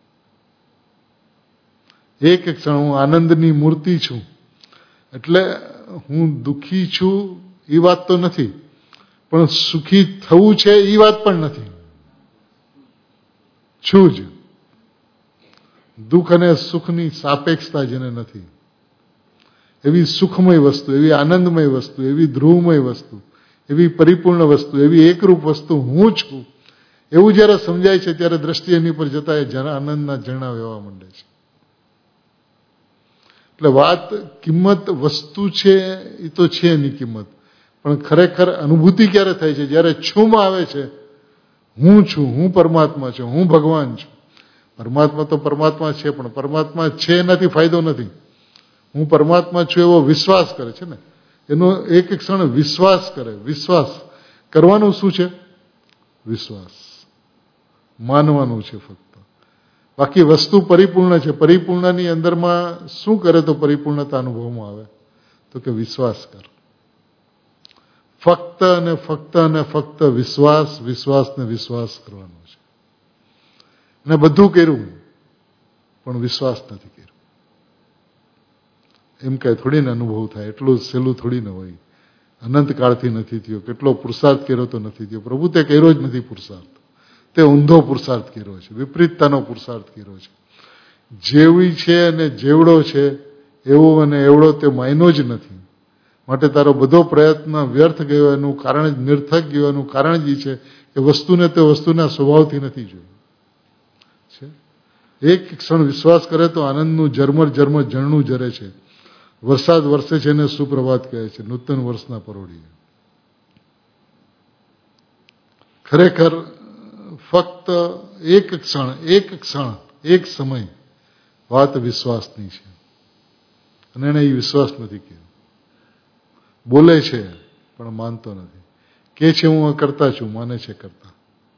એક ક્ષણ હું આનંદની મૂર્તિ છું, એટલે હું દુઃખી છું એ વાત તો નથી, પણ સુખી થવું છે એ વાત પણ નથી, છું જ. દુઃખ અને સુખની સાપેક્ષતા જેને નથી, એવી સુખમય વસ્તુ, એવી આનંદમય વસ્તુ, એવી ધ્રુવમય વસ્તુ, એવી પરિપૂર્ણ વસ્તુ, એવી એકરૂપ વસ્તુ હું છું, એવું જ્યારે સમજાય છે ત્યારે દ્રષ્ટિ એની પર જતા જરા આનંદના ઝરણા વહેવા માંડે છે. એટલે વાત કિંમત વસ્તુ છે એ તો છે એની કિંમત, પણ ખરેખર અનુભૂતિ ક્યારે થાય છે? જ્યારે છુમાં આવે છે, હું છું, હું પરમાત્મા છું, હું ભગવાન છું. પરમાત્મા તો પરમાત્મા છે, પણ પરમાત્મા છે એનાથી ફાયદો નથી. હું પરમાત્મા છું એવો વિશ્વાસ કરે છે ને, એનો એક ક્ષણ વિશ્વાસ કરે. વિશ્વાસ કરવાનું શું છે? વિશ્વાસ માનવાનું છે ફક્ત. બાકી વસ્તુ પરિપૂર્ણ છે. પરિપૂર્ણની અંદરમાં શું કરે તો પરિપૂર્ણતા અનુભવમાં આવે? તો કે વિશ્વાસ કર. ફક્ત અને ફક્ત અને ફક્ત વિશ્વાસ, વિશ્વાસ ને વિશ્વાસ કરવાનો છે. અને બધું કર્યું પણ વિશ્વાસ નથી કર્યો. એમ કાંઈ થોડી ને અનુભવ થાય. એટલું સહેલું થોડી ન હોય. અનંતકાળથી નથી થયો. કેટલો પુરુષાર્થ કર્યો તો નથી થયો. પ્રભુ તે કર્યો જ નથી પુરુષાર્થ. તે ઊંધો પુરુષાર્થ કર્યો છે. વિપરીતતાનો પુરુષાર્થ કર્યો છે. જેવી છે અને જેવડો છે એવો અને એવડો તે માયનો જ નથી. માટે તારો બધો પ્રયત્ન વ્યર્થ ગયો. એનું કારણ જ નિર્થક ગયો. એનું કારણ જ છે કે વસ્તુને તે વસ્તુના સ્વભાવથી નથી જોયું છે. એક ક્ષણ વિશ્વાસ કરે તો આનંદનું ઝરમર ઝરમર ઝરણું ઝરે છે. વરસાદ વરસે છે એને સુપ્રભાત કહે છે. નૂતન વર્ષના પરોઢીએ. ખરેખર ફક્ત એક ક્ષણ એક સમય વાત વિશ્વાસની છે. અને એને એ વિશ્વાસ નથી કર્યો. બોલે છે પણ માનતો નથી. કે છે હું કરતા છું, માને છે કરતા.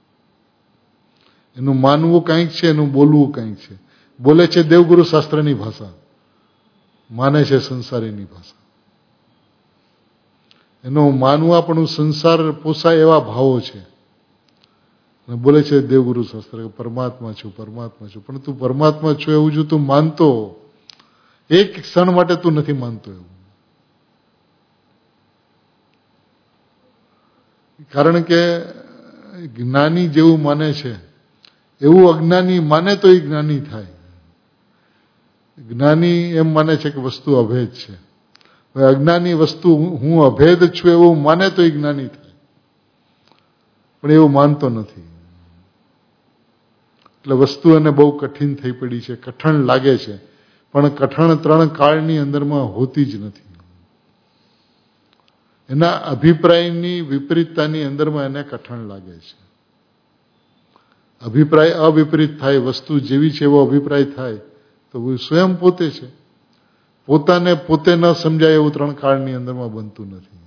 એનું માનવું કંઈક છે, એનું બોલવું કંઈક છે. બોલે છે દેવગુરુ શાસ્ત્રની ભાષા, માને છે સંસારીની ભાષા. એનું માનવા પણ સંસાર પોસાય એવા ભાવો છે. અને બોલે છે દેવગુરુ શાસ્ત્ર કે પરમાત્મા છું, પરમાત્મા છું. પણ તું પરમાત્મા છું એવું જો તું માનતો, એક ક્ષણ માટે તું નથી માનતો એવું. કારણ કે જ્ઞાની જેવું માને છે એવું અજ્ઞાની માને તો એ જ્ઞાની થાય. જ્ઞાની એમ માને છે કે વસ્તુ અભેદ છે. અજ્ઞાની વસ્તુ હું અભેદ છું એવું માને તો એ જ્ઞાની થાય. પણ એવું માનતો નથી. એટલે વસ્તુ એને બહુ કઠિન થઈ પડી છે. કઠણ લાગે છે. પણ કઠણ 3 કાળની અંદરમાં હોતી જ નથી. એના અભિપ્રાયની વિપરીતતાની અંદરમાં એને કઠણ લાગે છે. અભિપ્રાય અવિપરીત થાય, વસ્તુ જેવી છે એવો અભિપ્રાય થાય તો સ્વયં પોતે છે. પોતાને પોતે ન સમજાય એવું 3 કાળની અંદરમાં બનતું નથી.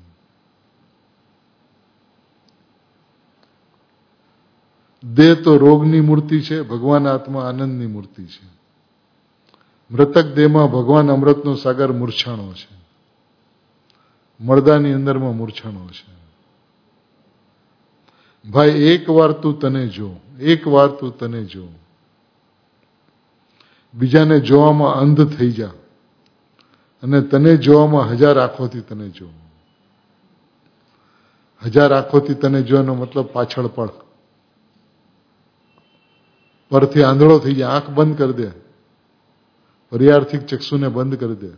દેહ તો રોગની મૂર્તિ છે, ભગવાન આત્મા આનંદની મૂર્તિ છે. મૃતક દેહમાં ભગવાન અમૃતનો સાગર મૂર્છાણો છે. મળદાની અંદરમાં મૂર્છાણો છે. ભાઈ એક વાર તું તને જો, એક વાર તું તને જો. બીજાને જોવામાં અંધ થઈ જા અને તને જોવામાં 1000 આંખોથી તને જો. 1000 આંખોથી તને જોવાનો મતલબ પાછળ પડ. પરથી આંધળો થઈ જાય. આંખ બંધ કરી દે. પર્યાર્થિક ચક્ષુને બંધ કરી દે.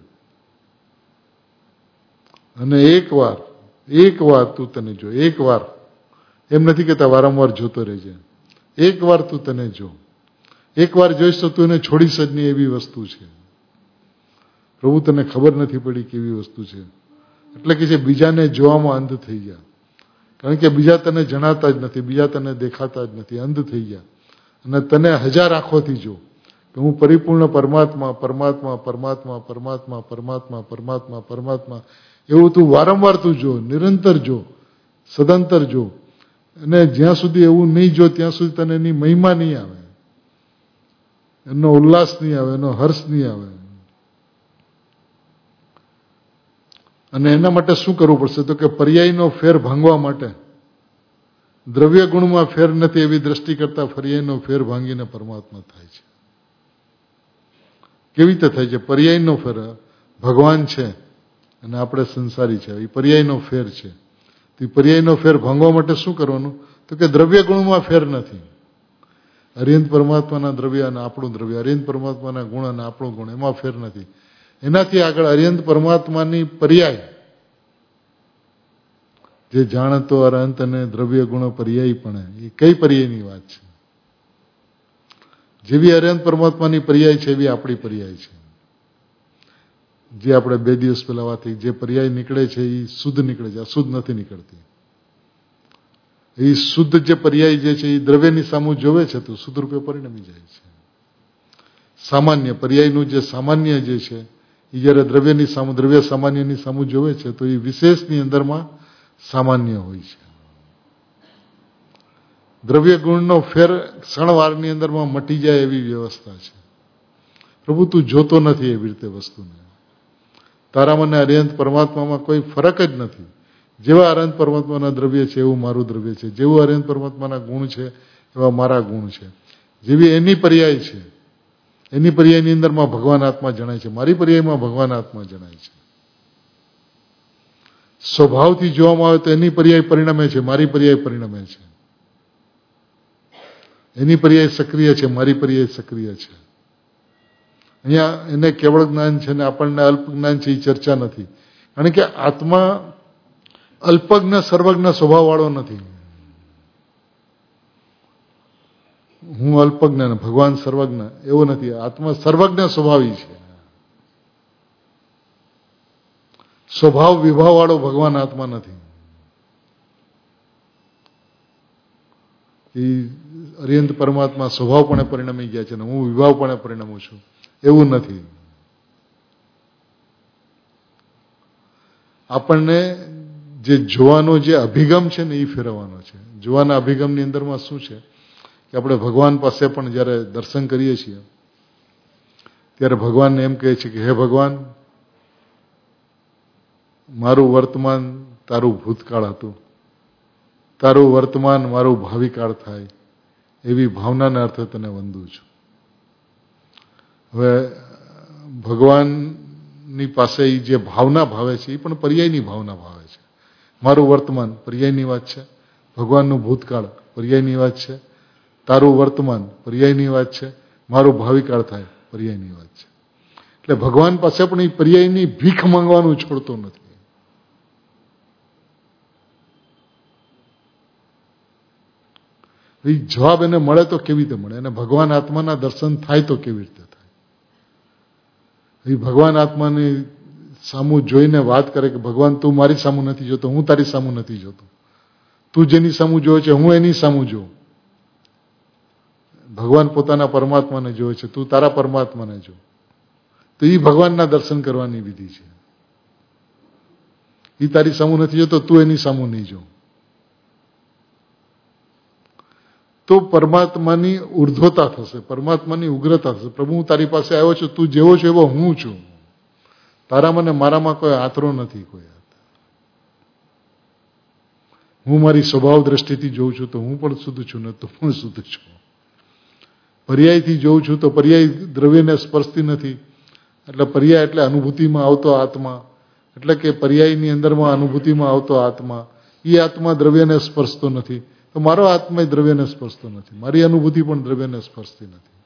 અને એક વાર તું તને જો. એક વાર એમ નથી કહેતા વારંવાર જોતો રહેજે. એક વાર તું તને જો. એક વાર જોઈશ તો તું એને છોડીશ જ નહીં એવી વસ્તુ છે. પ્રભુ તને ખબર નથી પડી કેવી વસ્તુ છે. એટલે કે જે બીજાને જોવામાં અંધ થઈ ગયા. કારણ કે બીજા તને જણાતા જ નથી, બીજા તને દેખાતા જ નથી, અંધ થઈ ગયા. અને તને 1000 આંખોથી જો કે હું પરિપૂર્ણ પરમાત્મા, પરમાત્મા, પરમાત્મા, પરમાત્મા, પરમાત્મા, પરમાત્મા, પરમાત્મા. એવું તું વારંવાર તું જો, નિરંતર જો, સદંતર જો. અને જ્યાં સુધી એવું નહીં જો ત્યાં સુધી તને એની મહિમા નહીં આવે, એનો ઉલ્લાસ નહીં આવે, એનો હર્ષ નહીં આવે. અને એના માટે શું કરવું પડશે? તો કે પર્યાયનો ફેર ભાંગવા માટે દ્રવ્ય ગુણમાં ફેર નથી એવી દ્રષ્ટિ કરતા પર્યાયનો ફેર ભાંગીને પરમાત્મા થાય છે. કેવી રીતે થાય છે? પર્યાયનો ફેર ભગવાન છે અને આપણે સંસારી છે. એ પર્યાયનો ફેર છે. તો પર્યાયનો ફેર ભાંગવા માટે શું કરવાનું? તો કે દ્રવ્ય ગુણમાં ફેર નથી. અરિહંત પરમાત્માના દ્રવ્ય અને આપણું દ્રવ્ય, અરિહંત પરમાત્માના ગુણ અને આપણું ગુણ, એમાં ફેર નથી. એનાથી આગળ અરિહંત પરમાત્માની પર્યાય, જે જાણતો અરંત અને દ્રવ્ય ગુણો પર્યાય પણ એ કઈ પર્યાયની વાત છે? જેવી અરિહંત પરમાત્માની પર્યાય છે એવી આપણી પર્યાય છે. જે આપણે 2 દિવસ પહેલા વાત થઈ, જે પર્યાય નીકળે છે એ શુદ્ધ નીકળે છે, અશુદ્ધ નથી નીકળતી. એ શુદ્ધ જે પર્યાય જે છે એ દ્રવ્યની સામુ જોવે છે તો શુદ્ધ રૂપે પરિણમી જાય છે. સામાન્ય પર્યાયનું જે સામાન્ય જે છે એ જ્યારે દ્રવ્યની સામુ, દ્રવ્ય સામાન્યની સામુ જોવે છે તો એ વિશેષની અંદરમાં સામાન્ય હોય છે. દ્રવ્ય ગુણનો ફેર ક્ષણવારની અંદરમાં મટી જાય એવી વ્યવસ્થા છે. પ્રભુ તું જોતો નથી એવી રીતે વસ્તુને. તારા મને અર્યંત પરમાત્મામાં કોઈ ફરક જ નથી. જેવા અર્યંત પરમાત્માના દ્રવ્ય છે એવું મારું દ્રવ્ય છે, જેવું અર્યંત પરમાત્માના ગુણ છે એવા મારા ગુણ છે. જેવી એની પર્યાય છે, એની પર્યાયની અંદરમાં ભગવાન આત્મા જણાય છે, મારી પર્યાયમાં ભગવાન આત્મા જણાય છે. સ્વભાવથી જોવામાં આવે તો એની પર્યાય પરિણમે છે, મારી પર્યાય પરિણમે છે. એની પર્યાય સક્રિય છે, મારી પર્યાય સક્રિય છે. અહીંયા એને કેવળ જ્ઞાન છે ને આપણને અલ્પ જ્ઞાન છે એ ચર્ચા નથી. કારણ કે આત્મા અલ્પજ્ઞ સર્વજ્ઞ સ્વભાવવાળો નથી. હું અલ્પજ્ઞ ને ભગવાન સર્વજ્ઞ એવો નથી. આત્મા સર્વજ્ઞ સ્વભાવી છે. સ્વભાવ વિભાવવાળો ભગવાન આત્મા નથી. એ અર્યંત પરમાત્મા સ્વભાવપણે પરિણમી ગયા છે ને હું વિભાવપણે પરિણમું છું એવું નથી. આપણને જે જોવાનો જે અભિગમ છે ને એ ફેરવવાનો છે. જોવાના અભિગમની અંદરમાં શું છે કે આપણે ભગવાન પાસે પણ જ્યારે દર્શન કરીએ છીએ ત્યારે ભગવાનને એમ કહે છે કે હે ભગવાન, મારું વર્તમાન તારું ભૂતકાળ હતું, તારું વર્તમાન મારું ભાવિકાળ થાય એવી ભાવનાના અર્થે તને વંદું છું. હવે ભગવાનની પાસે એ જે ભાવના ભાવે છે એ પણ પર્યાયની ભાવના ભાવે છે. મારું વર્તમાન પર્યાયની વાત છે, ભગવાનનું ભૂતકાળ પર્યાયની વાત છે, તારું વર્તમાન પર્યાયની વાત છે, મારું ભાવિકાળ થાય પર્યાયની વાત છે. એટલે ભગવાન પાસે પણ એ પર્યાયની ભીખ માંગવાનું છોડતો નથી. એ જવાબ એને મળે તો કેવી રીતે મળે, અને ભગવાન આત્માના દર્શન થાય તો કેવી રીતે થાય. એ ભગવાન આત્માની સામું જોઈને વાત કરે કે ભગવાન તું મારી સામું નથી જોતો, હું તારી સામું નથી જોતો, તું જેની સામું જોવે છે હું એની સામું જોઉં. ભગવાન પોતાના પરમાત્માને જોવે છે, તું તારા પરમાત્માને જો. તો એ ભગવાનના દર્શન કરવાની વિધિ છે. એ તારી સામું નથી જોતો, તું એની સામું નહીં જો. તો પરમાત્માની ઉર્ધ્વતા થશે, પરમાત્માની ઉગ્રતા થશે. પ્રભુ હું તારી પાસે આવ્યો છું, તું જેવો છો એવો હું છું, તારામાં ને મારામાં કોઈ આતરો નથી. કોઈ હું મારી સ્વભાવ દ્રષ્ટિથી જોઉં છું તો હું પણ શુદ્ધ છું ને તું પણ શુદ્ધ છું. પર્યાયથી જોઉં છું તો પર્યાય દ્રવ્યને સ્પર્શતી નથી. એટલે પર્યાય એટલે અનુભૂતિમાં આવતો આત્મા, એટલે કે પર્યાયની અંદરમાં અનુભૂતિમાં આવતો આત્મા. એ આત્મા દ્રવ્યને સ્પર્શતો નથી તો મારો આત્મા દ્રવ્યને સ્પર્શતો નથી, મારી અનુભૂતિ પણ દ્રવ્યને સ્પર્શતી નથી.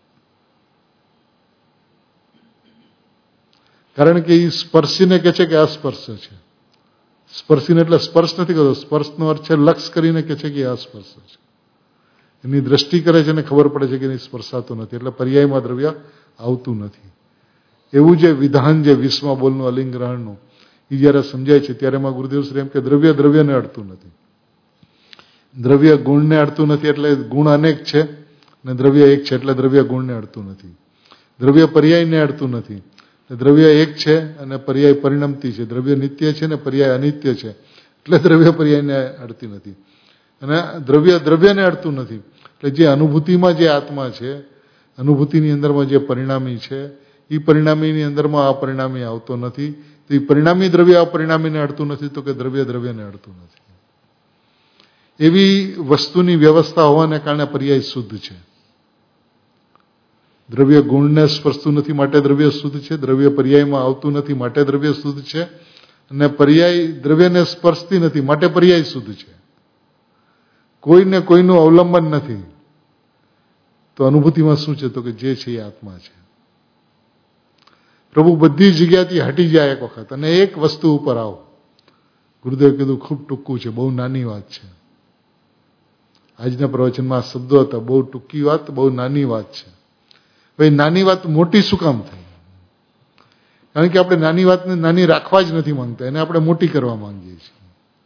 કારણ કે એ સ્પર્શીને કહે છે કે અસ્પર્શ છે. સ્પર્શીને એટલે સ્પર્શ નથી કરતો, સ્પર્શનો અર્થ છે લક્ષ કરીને કહે છે કે અસ્પર્શ છે. એની દ્રષ્ટિ કરે છે ને ખબર પડે છે કે એની સ્પર્શાતો નથી, એટલે પર્યાયમાં દ્રવ્ય આવતું નથી. એવું જે વિધાન જે 20મા બોલનું અલિંગ ગ્રહણનું એ જયારે સમજાય છે ત્યારે એમાં ગુરુદેવ શ્રી એમ કે દ્રવ્ય દ્રવ્યને અડતું નથી, દ્રવ્ય ગુણને અડતું નથી. એટલે ગુણ અનેક છે ને દ્રવ્ય એક છે એટલે દ્રવ્ય ગુણને અડતું નથી. દ્રવ્ય પર્યાયને અડતું નથી, દ્રવ્ય એક છે અને પર્યાય પરિણમતી છે. દ્રવ્ય નિત્ય છે ને પર્યાય અનિત્ય છે એટલે દ્રવ્ય પર્યાયને અડતી નથી. અને દ્રવ્ય દ્રવ્યને અડતું નથી. એટલે જે અનુભૂતિમાં જે આત્મા છે, અનુભૂતિની અંદરમાં જે પરિણામી છે, એ પરિણામીની અંદરમાં અપરિણામી આવતો નથી. તો એ પરિણામી દ્રવ્ય અપરિણામીને અડતું નથી તો કે દ્રવ્ય દ્રવ્યને અડતું નથી. એવી વસ્તુની વ્યવસ્થા હોવાને કારણે પર્યાય શુદ્ધ છે. દ્રવ્ય ગુણને સ્પર્શતું નથી માટે દ્રવ્ય શુદ્ધ છે, દ્રવ્ય પર્યાયમાં આવતું નથી માટે દ્રવ્ય શુદ્ધ છે, અને પર્યાય દ્રવ્યને સ્પર્શતી નથી માટે પર્યાય શુદ્ધ છે. કોઈને કોઈનું અવલંબન નથી. તો અનુભૂતિમાં શું છે તો કે જે છે એ આત્મા છે. પ્રભુ બધી જગ્યાથી હટી જાય એક વખત અને એક વસ્તુ ઉપર આવો. ગુરુદેવ કીધું ખૂબ ટૂંકું છે, બહુ નાની વાત છે. આજના પ્રવચનમાં શબ્દો હતા, બહુ ટૂંકી વાત, બહુ નાની વાત છે. ભાઈ નાની વાત મોટી શું કામ થઈ? કારણ કે આપણે નાની વાતને નાની રાખવા જ નથી માંગતા, એને આપણે મોટી કરવા માંગીએ છીએ.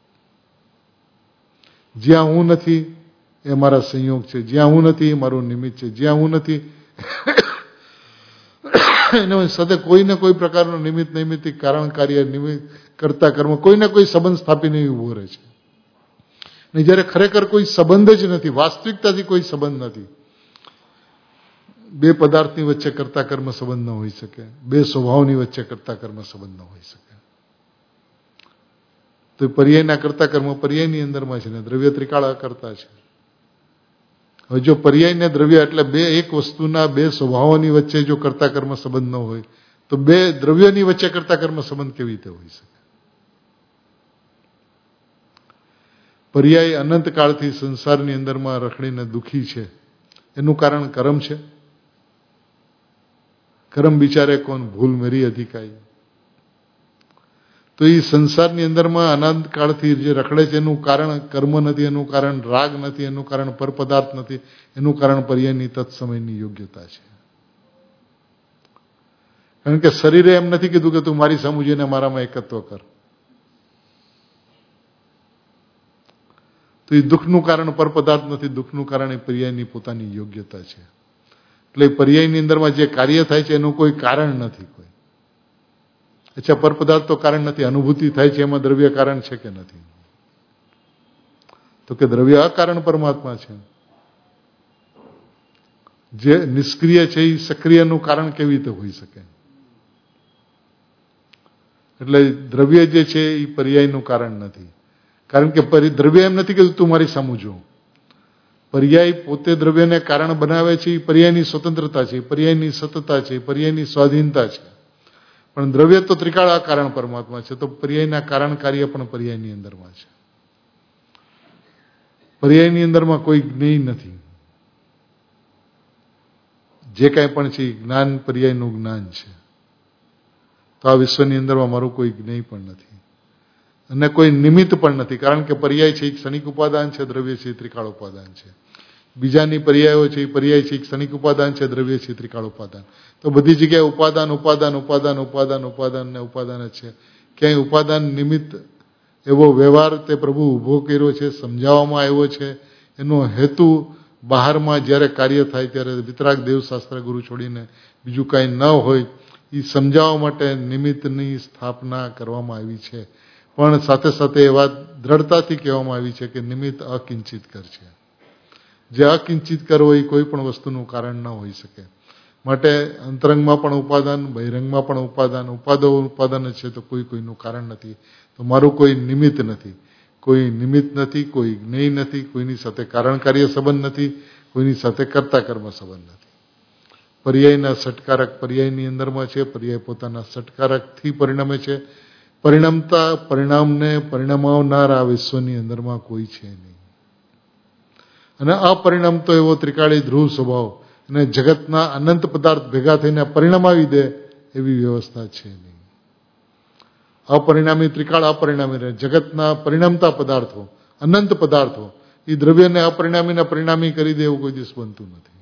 જ્યાં હું નથી એ મારા સંયોગ છે, જ્યાં હું નથી એ મારું નિમિત્ત છે, જ્યાં હું નથી એના સાથે કોઈને કોઈ પ્રકારનો નિમિત્ત નૈમિત્તિક કારણ કાર્ય નિમિત્ત કરતા કર્મ કોઈને કોઈ સંબંધ સ્થાપીને ઉભો રહે છે. ને જ્યારે ખરેખર કોઈ સંબંધ જ નથી, વાસ્તવિકતાથી કોઈ સંબંધ નથી. બે પદાર્થની વચ્ચે કરતા કર્મ સંબંધ ન હોઈ શકે, બે સ્વભાવની વચ્ચે કરતા કર્મ સંબંધ ન હોઈ શકે. તો પર્યાયના કરતા કર્મ પર્યાયની અંદરમાં છે ને દ્રવ્ય ત્રિકાળ કરતા છે. હવે જો પર્યાય ને દ્રવ્ય એટલે બે એક વસ્તુના બે સ્વભાવોની વચ્ચે જો કરતા કર્મ સંબંધ ન હોય તો બે દ્રવ્યની વચ્ચે કરતા કર્મ સંબંધ કેવી રીતે હોઈ શકે? પર્યાય અનંતકાળથી સંસારની અંદરમાં રખડીને દુઃખી છે, એનું કારણ કર્મ છે. કર્મ બિચારે કોણ, ભૂલ મેરી અધિકારી. તો એ સંસારની અંદરમાં અનંતકાળથી જે રખડે છે એનું કારણ કર્મ નથી, એનું કારણ રાગ નથી, એનું કારણ પરપદાર્થ નથી, એનું કારણ પર્યાયની તત્સમયની યોગ્યતા છે. કારણ કે શરીરે એમ નથી કીધું કે તું મારી સામું જોઈને મારામાં એકત્વ કર. તો એ દુઃખનું કારણ પરપદાર્થ નથી, દુઃખનું કારણ એ પર્યાયની પોતાની યોગ્યતા છે. એટલે પર્યાયની અંદરમાં જે કાર્ય થાય છે એનું કોઈ કારણ નથી. કોઈ અચ્છા પરપદાર્થ તો કારણ નથી, અનુભૂતિ થાય છે એમાં દ્રવ્ય કારણ છે કે નથી? તો કે દ્રવ્ય અકારણ પરમાત્મા છે. જે નિષ્ક્રિય છે એ સક્રિયનું કારણ કેવી રીતે હોઈ શકે? એટલે દ્રવ્ય જે છે એ પર્યાયનું કારણ નથી. કારણ કે દ્રવ્ય એમ નથી કે તું મારી સામું જો. પર્યાય પોતે દ્રવ્યને કારણ બનાવે છે, એ પર્યાયની સ્વતંત્રતા છે, પર્યાયની સતતા છે, પર્યાયની સ્વાધીનતા છે. પણ દ્રવ્ય તો ત્રિકાળ કારણ પરમાત્મા છે, તો પર્યાયના કારણ કાર્ય પણ પર્યાયની અંદરમાં છે. પર્યાયની અંદરમાં કોઈ જ્ઞેય નથી. જે કાંઈ પણ છે જ્ઞાન પર્યાયનું જ્ઞાન છે. તો આ વિશ્વની અંદરમાં મારું કોઈ જ્ઞેય પણ નથી અને કોઈ નિમિત્ત પણ નથી. કારણ કે પર્યાય છે એ ક્ષણિક ઉપાદાન છે, દ્રવ્ય છે એ ત્રિકાળ ઉપાદાન છે. બીજાની પર્યાયો છે એ પર્યાય છે, ક્ષણિક ઉપાદાન છે, દ્રવ્ય છે ત્રિકાળ ઉપાદાન. તો બધી જગ્યાએ ઉપાદાન ઉપાદાન ઉપાદાન ઉપાદાન ઉપાદાન ને ઉપાદાન જ છે. ક્યાંય ઉપાદાન નિમિત્ત એવો વ્યવહાર તે પ્રભુ ઊભો કર્યો છે, સમજાવવામાં આવ્યો છે. એનો હેતુ બહારમાં જ્યારે કાર્ય થાય ત્યારે વિતરાગ દેવશાસ્ત્ર ગુરુ છોડીને બીજું કાંઈ ન હોય એ સમજાવવા માટે નિમિત્તની સ્થાપના કરવામાં આવી છે. પણ સાથે સાથે એ વાત દ્રઢતાથી કહેવામાં આવી છે કે નિમિત્ત અકિંચિત કર છે. જે અકિંચિત કર હોય એ કોઈ પણ વસ્તુનું કારણ ન હોઈ શકે. માટે અંતરંગમાં પણ ઉપાદાન, બહિરંગમાં પણ ઉપાદાન, ઉપાદાન છે તો કોઈનું કારણ નથી. તો મારું કોઈ નિમિત્ત નથી, કોઈ નિમિત્ત નથી, કોઈ જ્ઞેય નથી, કોઈની સાથે કારણ કાર્ય સંબંધ નથી, કોઈની સાથે કર્તા કર્મ સંબંધ નથી. પર્યાયના સટકારક પર્યાયની અંદરમાં છે. પર્યાય પોતાના સટકારકથી પરિણમે છે. પરિણમતા પરિણામને પરિણમાવનાર આ વિશ્વની અંદરમાં કોઈ છે નહીં. અને અપરિણામ તો એવો ત્રિકાળી ધ્રુવ સ્વભાવ અને જગતના અનંત પદાર્થ ભેગા થઈને પરિણમાવી દે એવી વ્યવસ્થા છે નહીં. અપરિણામી ત્રિકાળ અપરિણામી રહે. જગતના પરિણમતા પદાર્થો, અનંત પદાર્થો એ દ્રવ્યને અપરિણામીને પરિણામી કરી દે એવું કોઈ દિવસ બનતું નથી.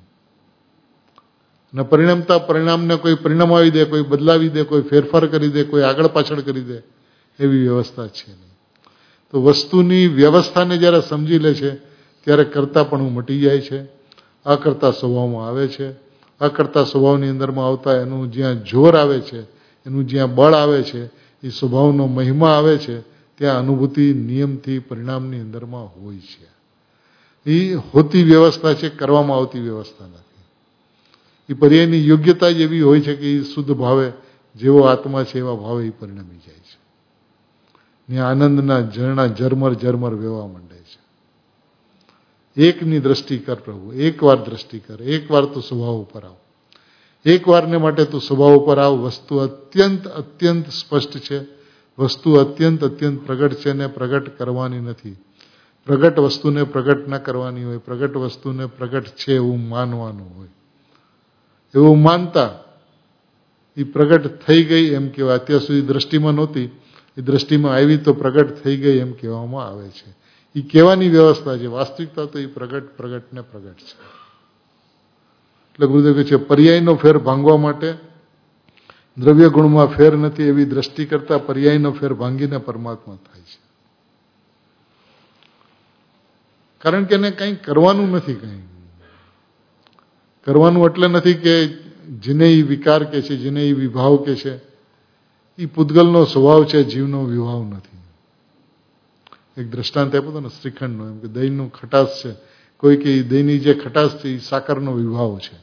અને પરિણમતા પરિણામને કોઈ પરિણમાવી દે, કોઈ બદલાવી દે, કોઈ ફેરફાર કરી દે, કોઈ આગળ પાછળ કરી દે એવી વ્યવસ્થા છે નહીં. તો વસ્તુની વ્યવસ્થાને જ્યારે સમજી લે છે ત્યારે કરતાપણું મટી જાય છે, અકર્તા સ્વભાવમાં આવે છે. અકર્તા સ્વભાવની અંદરમાં આવતા એનું જ્યાં જોર આવે છે, એનું જ્યાં બળ આવે છે, એ સ્વભાવનો મહિમા આવે છે, ત્યાં અનુભૂતિ નિયમથી પરિણામની અંદરમાં હોય છે. એ હોતી વ્યવસ્થા છે, કરવામાં આવતી વ્યવસ્થા નથી. એ પર્યાયની યોગ્યતા જ એવી હોય છે કે એ શુદ્ધ ભાવે જેવો આત્મા છે એવા ભાવે એ પરિણમી જાય છે. ત્યાં આનંદના ઝરણા ઝરમર ઝરમર વહેવા માંડે છે. એકની દ્રષ્ટિ કર પ્રભુ, એકવાર દ્રષ્ટિ કર, એકવાર તો સ્વભાવ ઉપર આવ, એકવારને માટે તું સ્વભાવ ઉપર આવ. વસ્તુ અત્યંત અત્યંત સ્પષ્ટ છે, વસ્તુ અત્યંત અત્યંત પ્રગટ છે ને પ્રગટ કરવાની નથી. પ્રગટ વસ્તુને પ્રગટ ન કરવાની હોય, પ્રગટ વસ્તુને પ્રગટ છે એવું માનવાનું હોય. એવું માનતા એ પ્રગટ થઈ ગઈ એમ કહેવાય. અત્યાર સુધી દ્રષ્ટિમાં નહોતી, એ દ્રષ્ટિમાં આવી તો પ્રગટ થઈ ગઈ એમ કહેવામાં આવે છે. એ કહેવાની વ્યવસ્થા છે. વાસ્તવિકતા તો એ પ્રગટ પ્રગટ ને પ્રગટ છે. એટલે ગુરુદેવ કહે છે પર્યાયનો ફેર ભાંગવા માટે દ્રવ્ય ગુણમાં ફેર નથી એવી દ્રષ્ટિ કરતા પર્યાયનો ફેર ભાંગીને પરમાત્મા થાય છે. કારણ કે એને કંઈ કરવાનું નથી. કંઈ કરવાનું એટલે નથી કે જેને એ વિકાર કે છે, જેને એ વિભાવ કે છે, એ પૂતગલનો સ્વભાવ છે, જીવનો વિભાવ નથી. એક દ્રષ્ટાંત આપ્યું હતું ને શ્રીખંડનો, એમ કે દહીંનું ખટાશ છે. કોઈ કે દહીંની જે ખટાશ છે એ સાકરનો વિભાવ છે.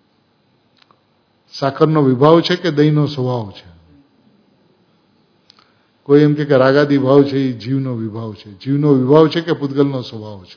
સાકરનો વિભાવ છે કે દહીંનો સ્વભાવ છે? કોઈ એમ કે રાગાદી ભાવ છે એ જીવનો વિભાવ છે. જીવનો વિભાવ છે કે પૂતગલનો સ્વભાવ છે?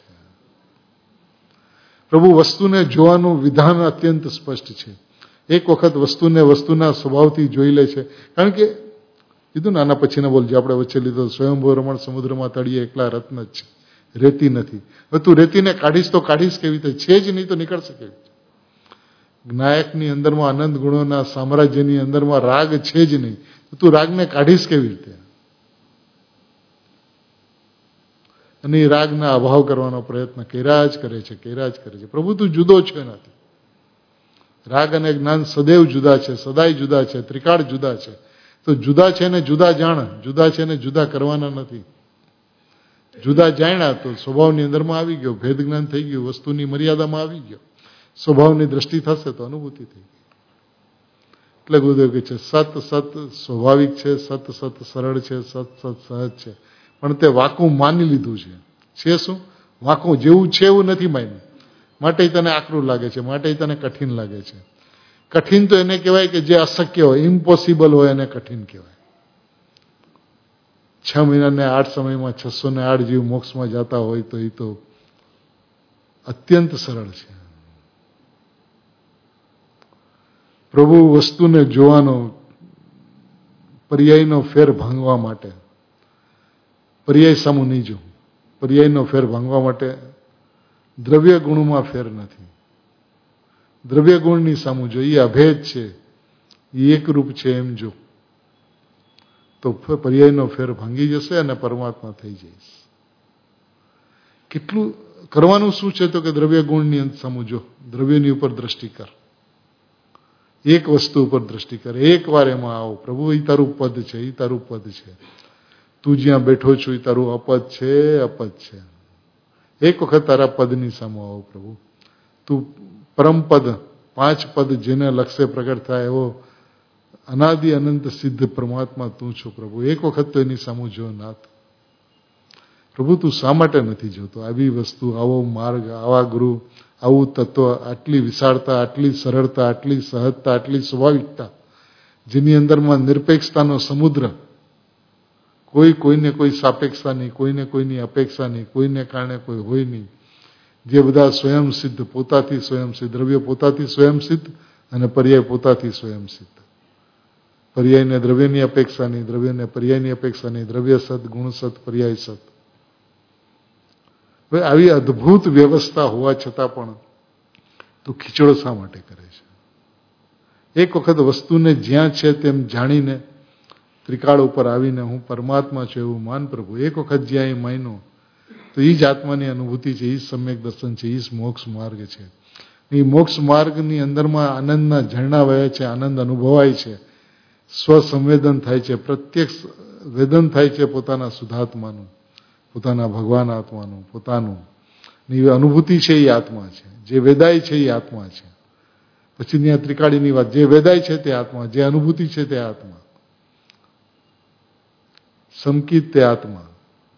પ્રભુ વસ્તુને જોવાનું વિધાન અત્યંત સ્પષ્ટ છે. એક વખત વસ્તુને વસ્તુના સ્વભાવથી જોઈ લે છે. કારણ કે કીધું ને આના પછીના બોલ જે આપણે વચ્ચે લીધો, સ્વયંભૂ રમણ સમુદ્રમાં તળીએ એકલા રત્ન જ છે, રેતી નથી. હવે તું રેતીને કાઢીશ તો કાઢીશ કેવી રીતે? છે જ નહીં તો નીકળશે કેવી રીતે? નાયકની અંદરમાં આનંદ ગુણોના સામ્રાજ્યની અંદરમાં રાગ છે જ નહીં તો તું રાગને કાઢીશ કેવી રીતે? અને એ રાગના અભાવ કરવાનો પ્રયત્ન કર્યા જ કરે છે. પ્રભુ તું જુદો છે એનાથી. રાગ અને જ્ઞાન સદૈવ જુદા છે, સદાય જુદા છે, ત્રિકાળ જુદા છે. તો જુદા છે ને જુદા જાણ, જુદા છે ને જુદા કરવાના નથી. જુદા જાણ્યા તો સ્વભાવની અંદરમાં આવી ગયો, ભેદ જ્ઞાન થઈ ગયું, વસ્તુની મર્યાદામાં આવી ગયો, સ્વભાવની દ્રષ્ટિ થશે તો અનુભૂતિ થઈ ગઈ. એટલે ગુરુદેવ કહે છે સત સત સ્વાભાવિક છે, સત સત સરળ છે, સત સત સહજ છે. પણ તે વાંકું માની લીધું છે. શું? વાંકું જેવું છે એવું નથી માન્યું. માટે તને આકરું લાગે છે, માટે તને કઠિન લાગે છે. કઠિન તો એને કહેવાય કે જે અશક્ય હોય, ઇમ્પોસિબલ હોય એને કઠિન કહેવાય. 6 મહિનાને 8 સમયમાં 608 જીવ મોક્ષમાં જતા હોય તો એ તો અત્યંત સરળ છે. પ્રભુ વસ્તુને જોવાનો પર્યાયનો ફેર ભાંગવા માટે, પર્યાય સામું નહીં જોવું, પર્યાયનો ફેર ભાંગવા માટે દ્રવ્ય ગુણમાં ફેર નથી. દ્રવ્ય ગુણની સામું જો, એ અભેદ છે, એ એકરૂપ છે એમ જો, તો પર્યાયનો ફેર ભાંગી જશે અને પરમાત્મા થઈ જઈશ. કેટલું કરવાનું શું છે તો કે દ્રવ્ય ગુણની સામું જો, દ્રવ્યની ઉપર દ્રષ્ટિ કર, એક વસ્તુ ઉપર દ્રષ્ટિ કર, એક વાર એમાં આવો. પ્રભુ એ તારું પદ છે, એ તારું પદ છે. તું જ્યાં બેઠો છું એ તારું અપદ છે, અપદ છે. એક વખત તારા પદની સામે આવો પ્રભુ. તું પરમપદ, 5 પદ જેને લક્ષ્ય પ્રગટ થાય એવો અનાદિ અનંત સિદ્ધ પરમાત્મા તું છો પ્રભુ. એક વખત તો એની સામું જો નાથ. પ્રભુ તું શા માટે નથી જોતો? આવી વસ્તુ, આવો માર્ગ, આવા ગુરુ, આવું તત્વ, આટલી વિશાળતા, આટલી સરળતા, આટલી સહજતા, આટલી સ્વાભાવિકતા, જેની અંદરમાં નિરપેક્ષતાનો સમુદ્ર, કોઈને કોઈ સાપેક્ષતા નહીં, કોઈને કોઈની અપેક્ષા નહીં, કોઈને કારણે કોઈ હોય નહીં, જે બધા સ્વયં સિદ્ધ, પોતાથી સ્વયં સિદ્ધ, દ્રવ્ય પોતાથી સ્વયં સિદ્ધ અને પર્યાય પોતાથી સ્વયં સિદ્ધ. પર્યાયને દ્રવ્યની અપેક્ષા નહીં, દ્રવ્યને પર્યાયની અપેક્ષા નહીં, દ્રવ્ય સત, ગુણ સત, પર્યાય સત. હવે આવી અદ્ભુત વ્યવસ્થા હોવા છતાં પણ તું ખીચડો શા માટે કરે છે? એક વખત વસ્તુને જ્યાં છે તેમ જાણીને ત્રિકાળ ઉપર આવીને હું પરમાત્મા છું એવું માન પ્રભુ. એક વખત જ્યાં એ માન્યો તો એ જ આત્માની અનુભૂતિ છે, એ જ સમ્યક દર્શન છે, એ જ મોક્ષ માર્ગ છે. એ મોક્ષ માર્ગની અંદરમાં આનંદના ઝરણા વહે છે, આનંદ અનુભવાય છે, સ્વસંવેદન થાય છે, પ્રત્યક્ષ વેદન થાય છે પોતાના શુદ્ધાત્માનું, પોતાના ભગવાન આત્માનું, પોતાનું. એ અનુભૂતિ છે એ આત્મા છે, જે વેદાય છે એ આત્મા છે. પછી ત્યાં ત્રિકાળીની વાત, જે વેદાય છે તે આત્મા, જે અનુભૂતિ છે તે આત્મા, સમકિત તે આત્મા.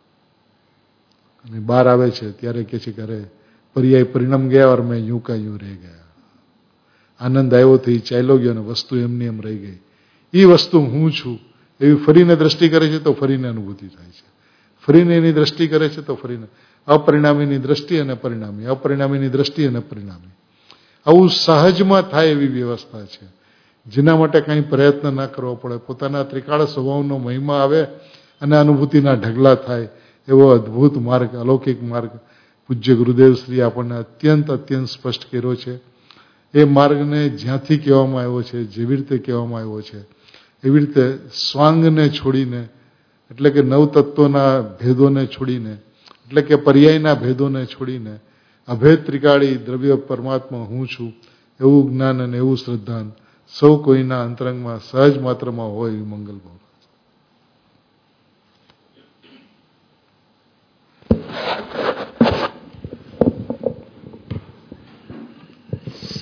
અને બહાર આવે છે ત્યારે કે છે કે અરે પર્યાય પરિણામ ગયા और मैं यूं का यूं रह गया. આનંદ આવ્યો તો એ ચાલ્યો ગયો અને વસ્તુ એમની એમ રહી ગઈ. એ વસ્તુ હું છું એવી ફરીને દ્રષ્ટિ કરે છે તો ફરીને અનુભૂતિ થાય છે, ફરીને એની દ્રષ્ટિ કરે છે તો ફરીને અપરિણામીની દ્રષ્ટિ અને પરિણામી, અપરિણામીની દ્રષ્ટિ અને પરિણામી. આવું સહજમાં થાય એવી વ્યવસ્થા છે, જેના માટે કંઈ પ્રયત્ન ના કરવો પડે. પોતાના ત્રિકાળ સ્વભાવનો મહિમા આવે અને અનુભૂતિના ઢગલા થાય એવો અદ્ભુત માર્ગ, અલૌકિક માર્ગ પૂજ્ય ગુરુદેવ શ્રી આપણને અત્યંત સ્પષ્ટ કર્યો છે. એ માર્ગને જ્યાંથી કહેવામાં આવ્યો છે, જેવી રીતે કહેવામાં આવ્યો છે, એવી રીતે સ્વાંગને છોડીને, એટલે કે નવ તત્વોના ભેદોને છોડીને, એટલે કે પર્યાયના ભેદોને છોડીને અભેદ ત્રિકાળી દ્રવ્ય પરમાત્મા હું છું એવું જ્ઞાન અને એવું શ્રદ્ધાન સૌ કોઈના અંતરંગમાં સહજ માત્રમાં હોય એવી મંગલ ભાવ.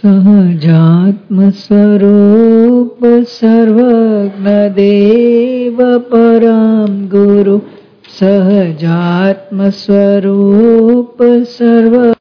સહજાત્મ સ્વરૂપ સર્વજ્ઞ દેવ પરમ ગુરુ સહજાત્મ સ્વરૂપ સર્વ